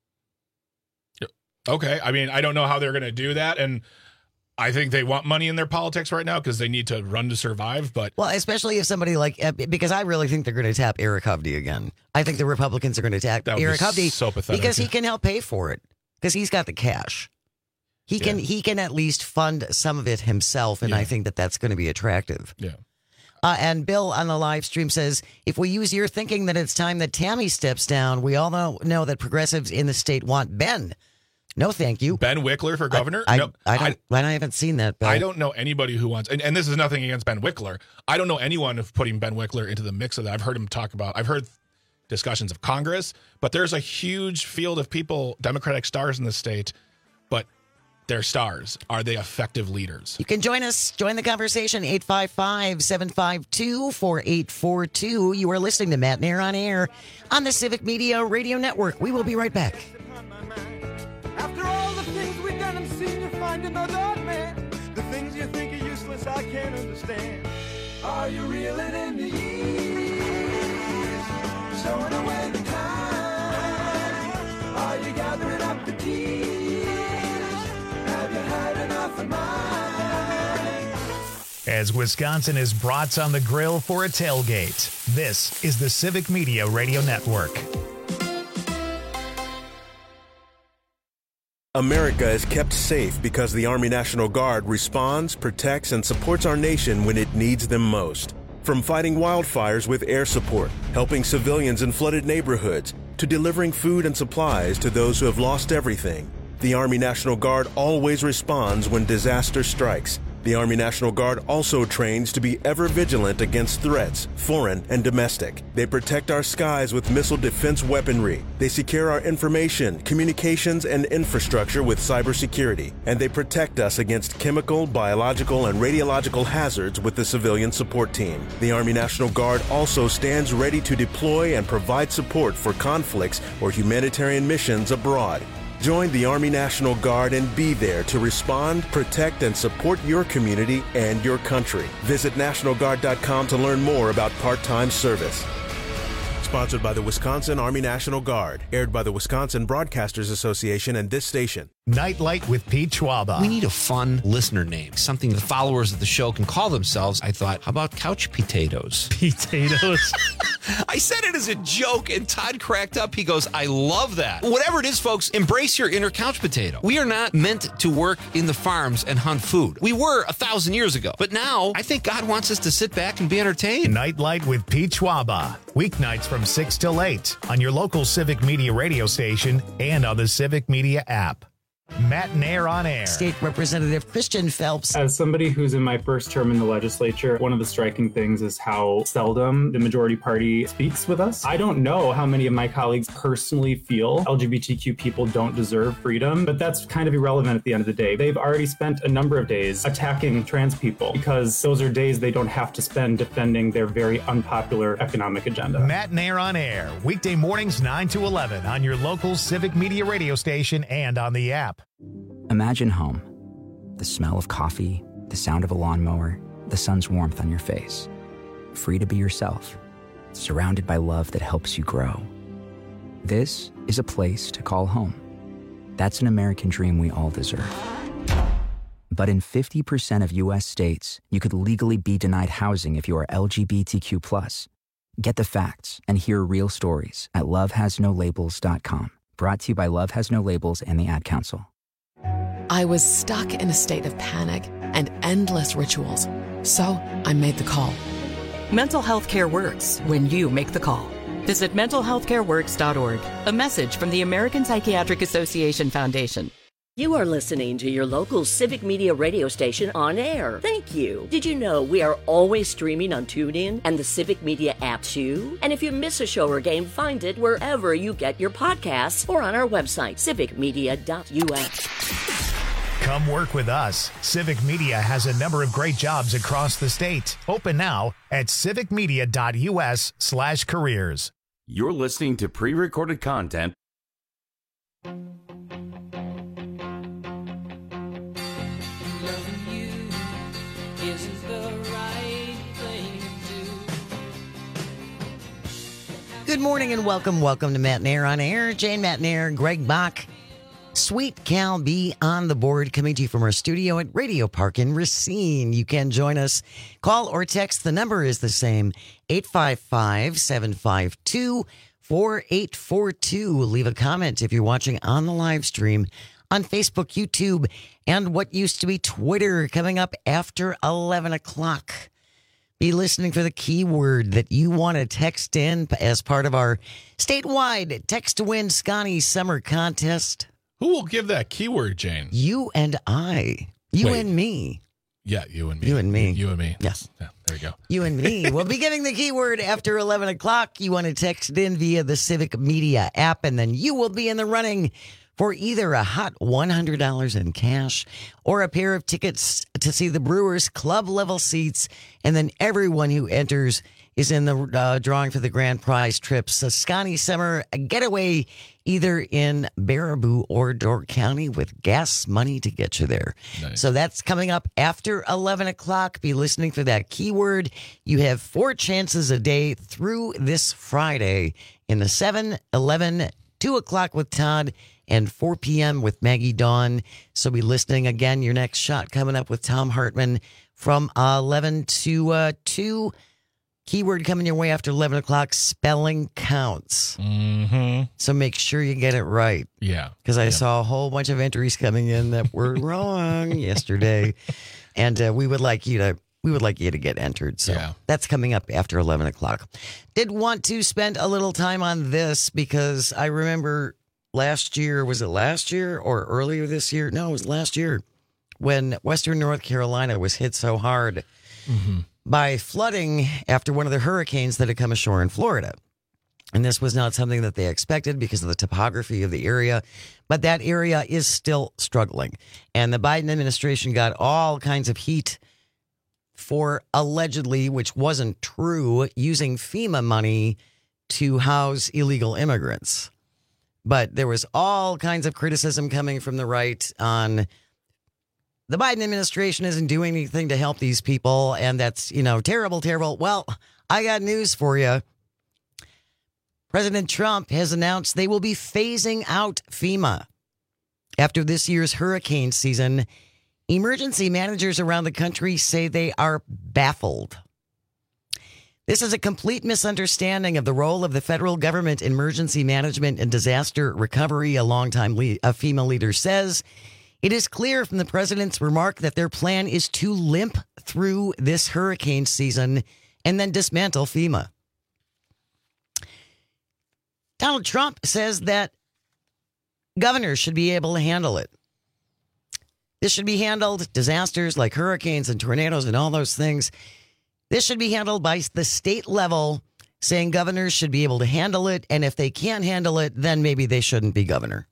Okay. I mean, I don't know how they're going to do that. And I think they want money in their politics right now because they need to run to survive. But well, especially if somebody because I really think they're going to tap Eric Hovde again. I think the Republicans are going to tap Eric Hovde so pathetic. Because he can help pay for it because he's got the cash. He can at least fund some of it himself. And I think that's going to be attractive. Yeah. And Bill on the live stream says, if we use your thinking that it's time that Tammy steps down, we all know that progressives in the state want Ben. No, thank you. Ben Wickler for governor? I haven't seen that, Bill. I don't know anybody who wants, and this is nothing against Ben Wickler. I don't know anyone of putting Ben Wickler into the mix of that. I've heard discussions of Congress, but there's a huge field of people, Democratic stars in the state, but they're stars. Are they effective leaders? You can join us. Join the conversation. 855-752-4842. You are listening to Matt Nair on Air on the Civic Media Radio Network. We will be right back. After all the things we've done and seen, you find another man. The things you think are useless, I can't understand. Are you reeling in the years? Stowing away the time? Are you gathering up the keys? As Wisconsin is brats on the grill for a tailgate, this is the Civic Media Radio Network. America is kept safe because the Army National Guard responds, protects, and supports our nation when it needs them most. From fighting wildfires with air support, helping civilians in flooded neighborhoods, to delivering food and supplies to those who have lost everything, the Army National Guard always responds when disaster strikes. The Army National Guard also trains to be ever vigilant against threats, foreign and domestic. They protect our skies with missile defense weaponry. They secure our information, communications, and infrastructure with cybersecurity. And they protect us against chemical, biological, and radiological hazards with the civilian support team. The Army National Guard also stands ready to deploy and provide support for conflicts or humanitarian missions abroad. Join the Army National Guard and be there to respond, protect, and support your community and your country. Visit NationalGuard.com to learn more about part-time service. Sponsored by the Wisconsin Army National Guard. Aired by the Wisconsin Broadcasters Association and this station. Nightlight with Pete Schwaba. We need a fun listener name, something the followers of the show can call themselves. I thought, how about couch potatoes? Potatoes? I said it as a joke, and Todd cracked up. He goes, I love that. Whatever it is, folks, embrace your inner couch potato. We are not meant to work in the farms and hunt food. We were 1,000 years ago. But now, I think God wants us to sit back and be entertained. Nightlight with Pete Schwaba. Weeknights from 6 till 8 on your local Civic Media radio station and on the Civic Media app. Matt Nair on air. State Representative Christian Phelps. As somebody who's in my first term in the legislature, one of the striking things is how seldom the majority party speaks with us. I don't know how many of my colleagues personally feel LGBTQ people don't deserve freedom, but that's kind of irrelevant at the end of the day. They've already spent a number of days attacking trans people because those are days they don't have to spend defending their very unpopular economic agenda. Matt Nair on air, weekday mornings 9 to 11 on your local Civic Media radio station and on the app. Imagine home. The smell of coffee, the sound of a lawnmower, the sun's warmth on your face. Free to be yourself, surrounded by love that helps you grow. This is a place to call home. That's an American dream we all deserve. But in 50% of U.S. states, you could legally be denied housing if you are LGBTQ+. Get the facts and hear real stories at lovehasnolabels.com. Brought to you by Love Has No Labels and the Ad Council. I was stuck in a state of panic and endless rituals. So I made the call. Mental health care works when you make the call. Visit mentalhealthcareworks.org. A message from the American Psychiatric Association Foundation. You are listening to your local Civic Media radio station on air. Thank you. Did you know we are always streaming on TuneIn and the Civic Media app too? And if you miss a show or game, find it wherever you get your podcasts or on our website, civicmedia.us. Come work with us. Civic Media has a number of great jobs across the state. Open now at civicmedia.us/careers. You're listening to pre-recorded content. Good morning and welcome to Matt Nair on air. Jane Matt Nair, Greg Bach, Sweet Cal B on the board, coming to you from our studio at Radio Park in Racine. You can join us. Call or text. The number is the same, 855-752-4842. Leave a comment if you're watching on the live stream on Facebook, YouTube, and what used to be Twitter, coming up after 11 o'clock. Be listening for the keyword that you want to text in as part of our statewide Text to Win Scotty Summer Contest. Who will give that keyword, Jane? You and I. And me. Yeah, you and me. You and me. You and me. Yes. Yeah, there you go. You and me. We'll be giving the keyword after 11 o'clock. You want to text it in via the Civic Media app, and then you will be in the running for either a hot $100 in cash or a pair of tickets to see the Brewers club level seats. And then everyone who enters is in the drawing for the grand prize trips. A Scotty Summer getaway either in Baraboo or Door County with gas money to get you there. Nice. So that's coming up after 11 o'clock. Be listening for that keyword. You have 4 chances a day through this Friday in the 7, 11, 2 o'clock with Todd, and 4 p.m. with Maggie Dawn. So be listening again. Your next shot coming up with Tom Hartman from 11 to 2. Keyword coming your way after 11 o'clock, spelling counts. Mm-hmm. So make sure you get it right. Yeah. Because I saw a whole bunch of entries coming in that were wrong yesterday. And we would like you to get entered. So that's coming up after 11 o'clock. Did want to spend a little time on this because I remember last year, was it last year or earlier this year? No, it was last year when Western North Carolina was hit so hard by flooding after one of the hurricanes that had come ashore in Florida. And this was not something that they expected because of the topography of the area. But that area is still struggling. And the Biden administration got all kinds of heat for allegedly, which wasn't true, using FEMA money to house illegal immigrants. But there was all kinds of criticism coming from the right on the Biden administration isn't doing anything to help these people. And that's, terrible, terrible. Well, I got news for you. President Trump has announced they will be phasing out FEMA. After this year's hurricane season, emergency managers around the country say they are baffled. This is a complete misunderstanding of the role of the federal government in emergency management and disaster recovery, a longtime FEMA leader says. It is clear from the president's remark that their plan is to limp through this hurricane season and then dismantle FEMA. Donald Trump says that governors should be able to handle it. This should be handled, disasters like hurricanes and tornadoes and all those things. This should be handled by the state level, saying governors should be able to handle it. And if they can't handle it, then maybe they shouldn't be governor.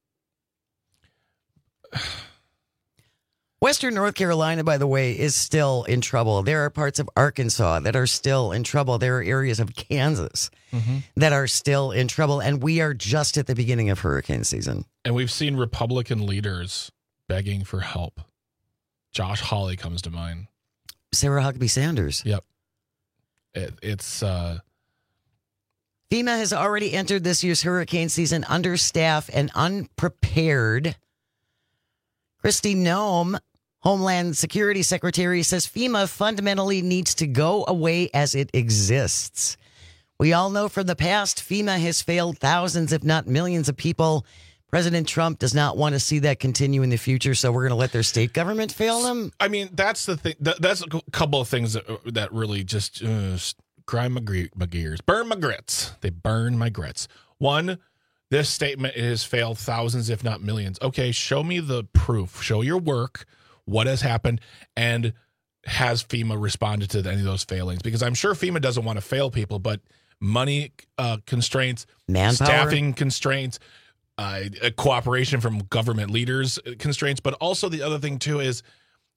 Western North Carolina, by the way, is still in trouble. There are parts of Arkansas that are still in trouble. There are areas of Kansas that are still in trouble. And we are just at the beginning of hurricane season. And we've seen Republican leaders begging for help. Josh Hawley comes to mind. Sarah Huckabee Sanders. Yep. It's FEMA has already entered this year's hurricane season understaffed and unprepared. Kristi Noem, Homeland Security Secretary, says FEMA fundamentally needs to go away as it exists. We all know from the past, FEMA has failed thousands, if not millions of people. President Trump does not want to see that continue in the future, so we're going to let their state government fail them? I mean, that's the thing. That's a couple of things that really just grind my gears. Burn my grits. They burn my grits. One, this statement has failed thousands, if not millions. Okay, show me the proof. Show your work. What has happened? And has FEMA responded to any of those failings? Because I'm sure FEMA doesn't want to fail people, but money constraints, manpower, staffing constraints, cooperation from government leaders constraints. But also the other thing, too, is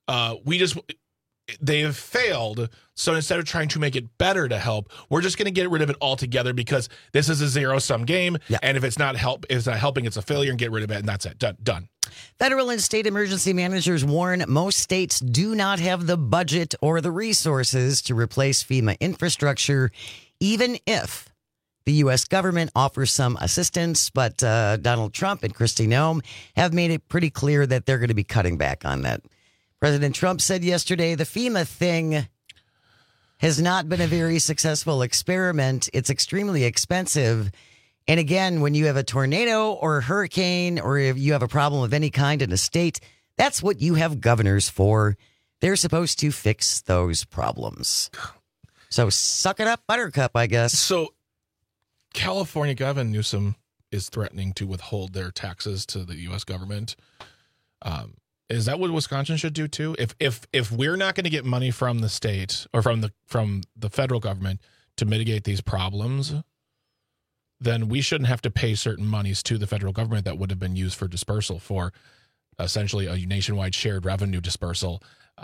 they have failed. So instead of trying to make it better to help, we're just going to get rid of it altogether because this is a zero-sum game. Yeah. And if it's not helping, it's a failure, and get rid of it. And that's it. Done. Federal and state emergency managers warn most states do not have the budget or the resources to replace FEMA infrastructure, even if the U.S. government offers some assistance. But Donald Trump and Kristi Noem have made it pretty clear that they're going to be cutting back on that. President Trump said yesterday the FEMA thing has not been a very successful experiment. It's extremely expensive. And again, when you have a tornado or a hurricane or if you have a problem of any kind in a state, that's what you have governors for. They're supposed to fix those problems. So suck it up, Buttercup, I guess. So California Gavin Newsom is threatening to withhold their taxes to the U.S. government. Is that what Wisconsin should do too? If we're not going to get money from the state or from the federal government to mitigate these problems, then we shouldn't have to pay certain monies to the federal government that would have been used for dispersal for essentially a nationwide shared revenue dispersal.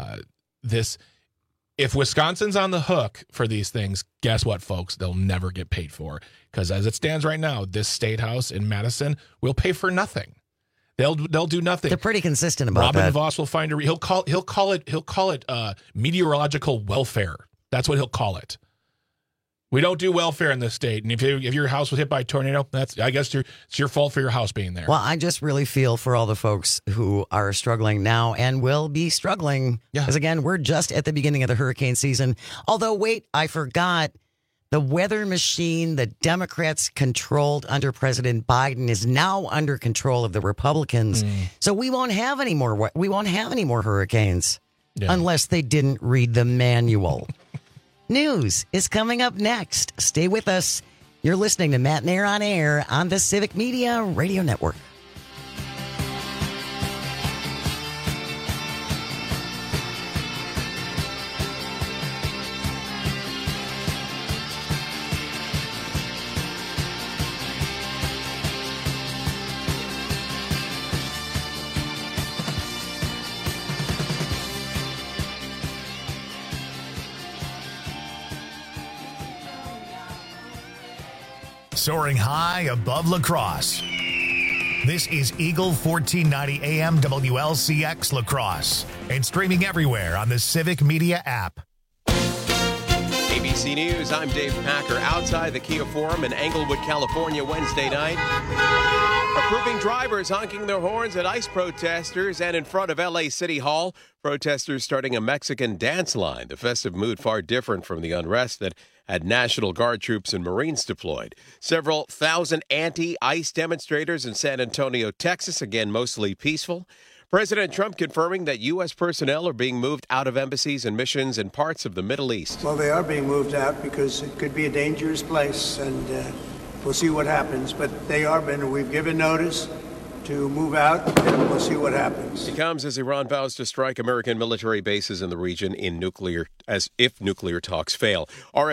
If Wisconsin's on the hook for these things, guess what, folks? They'll never get paid for, because as it stands right now, this state house in Madison will pay for nothing. They'll do nothing. They're pretty consistent about Robin that. Voss will find he'll call it meteorological welfare. That's what he'll call it. We don't do welfare in this state, and if your house was hit by a tornado, I guess it's your fault for your house being there. Well, I just really feel for all the folks who are struggling now and will be struggling. Because, again, we're just at the beginning of the hurricane season. Although, wait, I forgot. The weather machine that Democrats controlled under President Biden is now under control of the Republicans. So we won't have any more. We won't have any more hurricanes unless they didn't read the manual. News is coming up next. Stay with us. You're listening to Matt and Air on Air on the Civic Media Radio Network. Soaring high above La Crosse. This is Eagle 1490 AM WLCX La Crosse and streaming everywhere on the Civic Media app. ABC News, I'm Dave Packer. Outside the Kia Forum in Englewood, California, Wednesday night. Approving drivers honking their horns at ICE protesters and in front of LA City Hall. Protesters starting a Mexican dance line. The festive mood far different from the unrest that had National Guard troops and Marines deployed. Several thousand anti-ICE demonstrators in San Antonio, Texas, again mostly peaceful. President Trump confirming that U.S. personnel are being moved out of embassies and missions in parts of the Middle East. Well, they are being moved out because it could be a dangerous place, and we'll see what happens. But we've given notice to move out, and we'll see what happens. It comes as Iran vows to strike American military bases in the region if nuclear talks fail.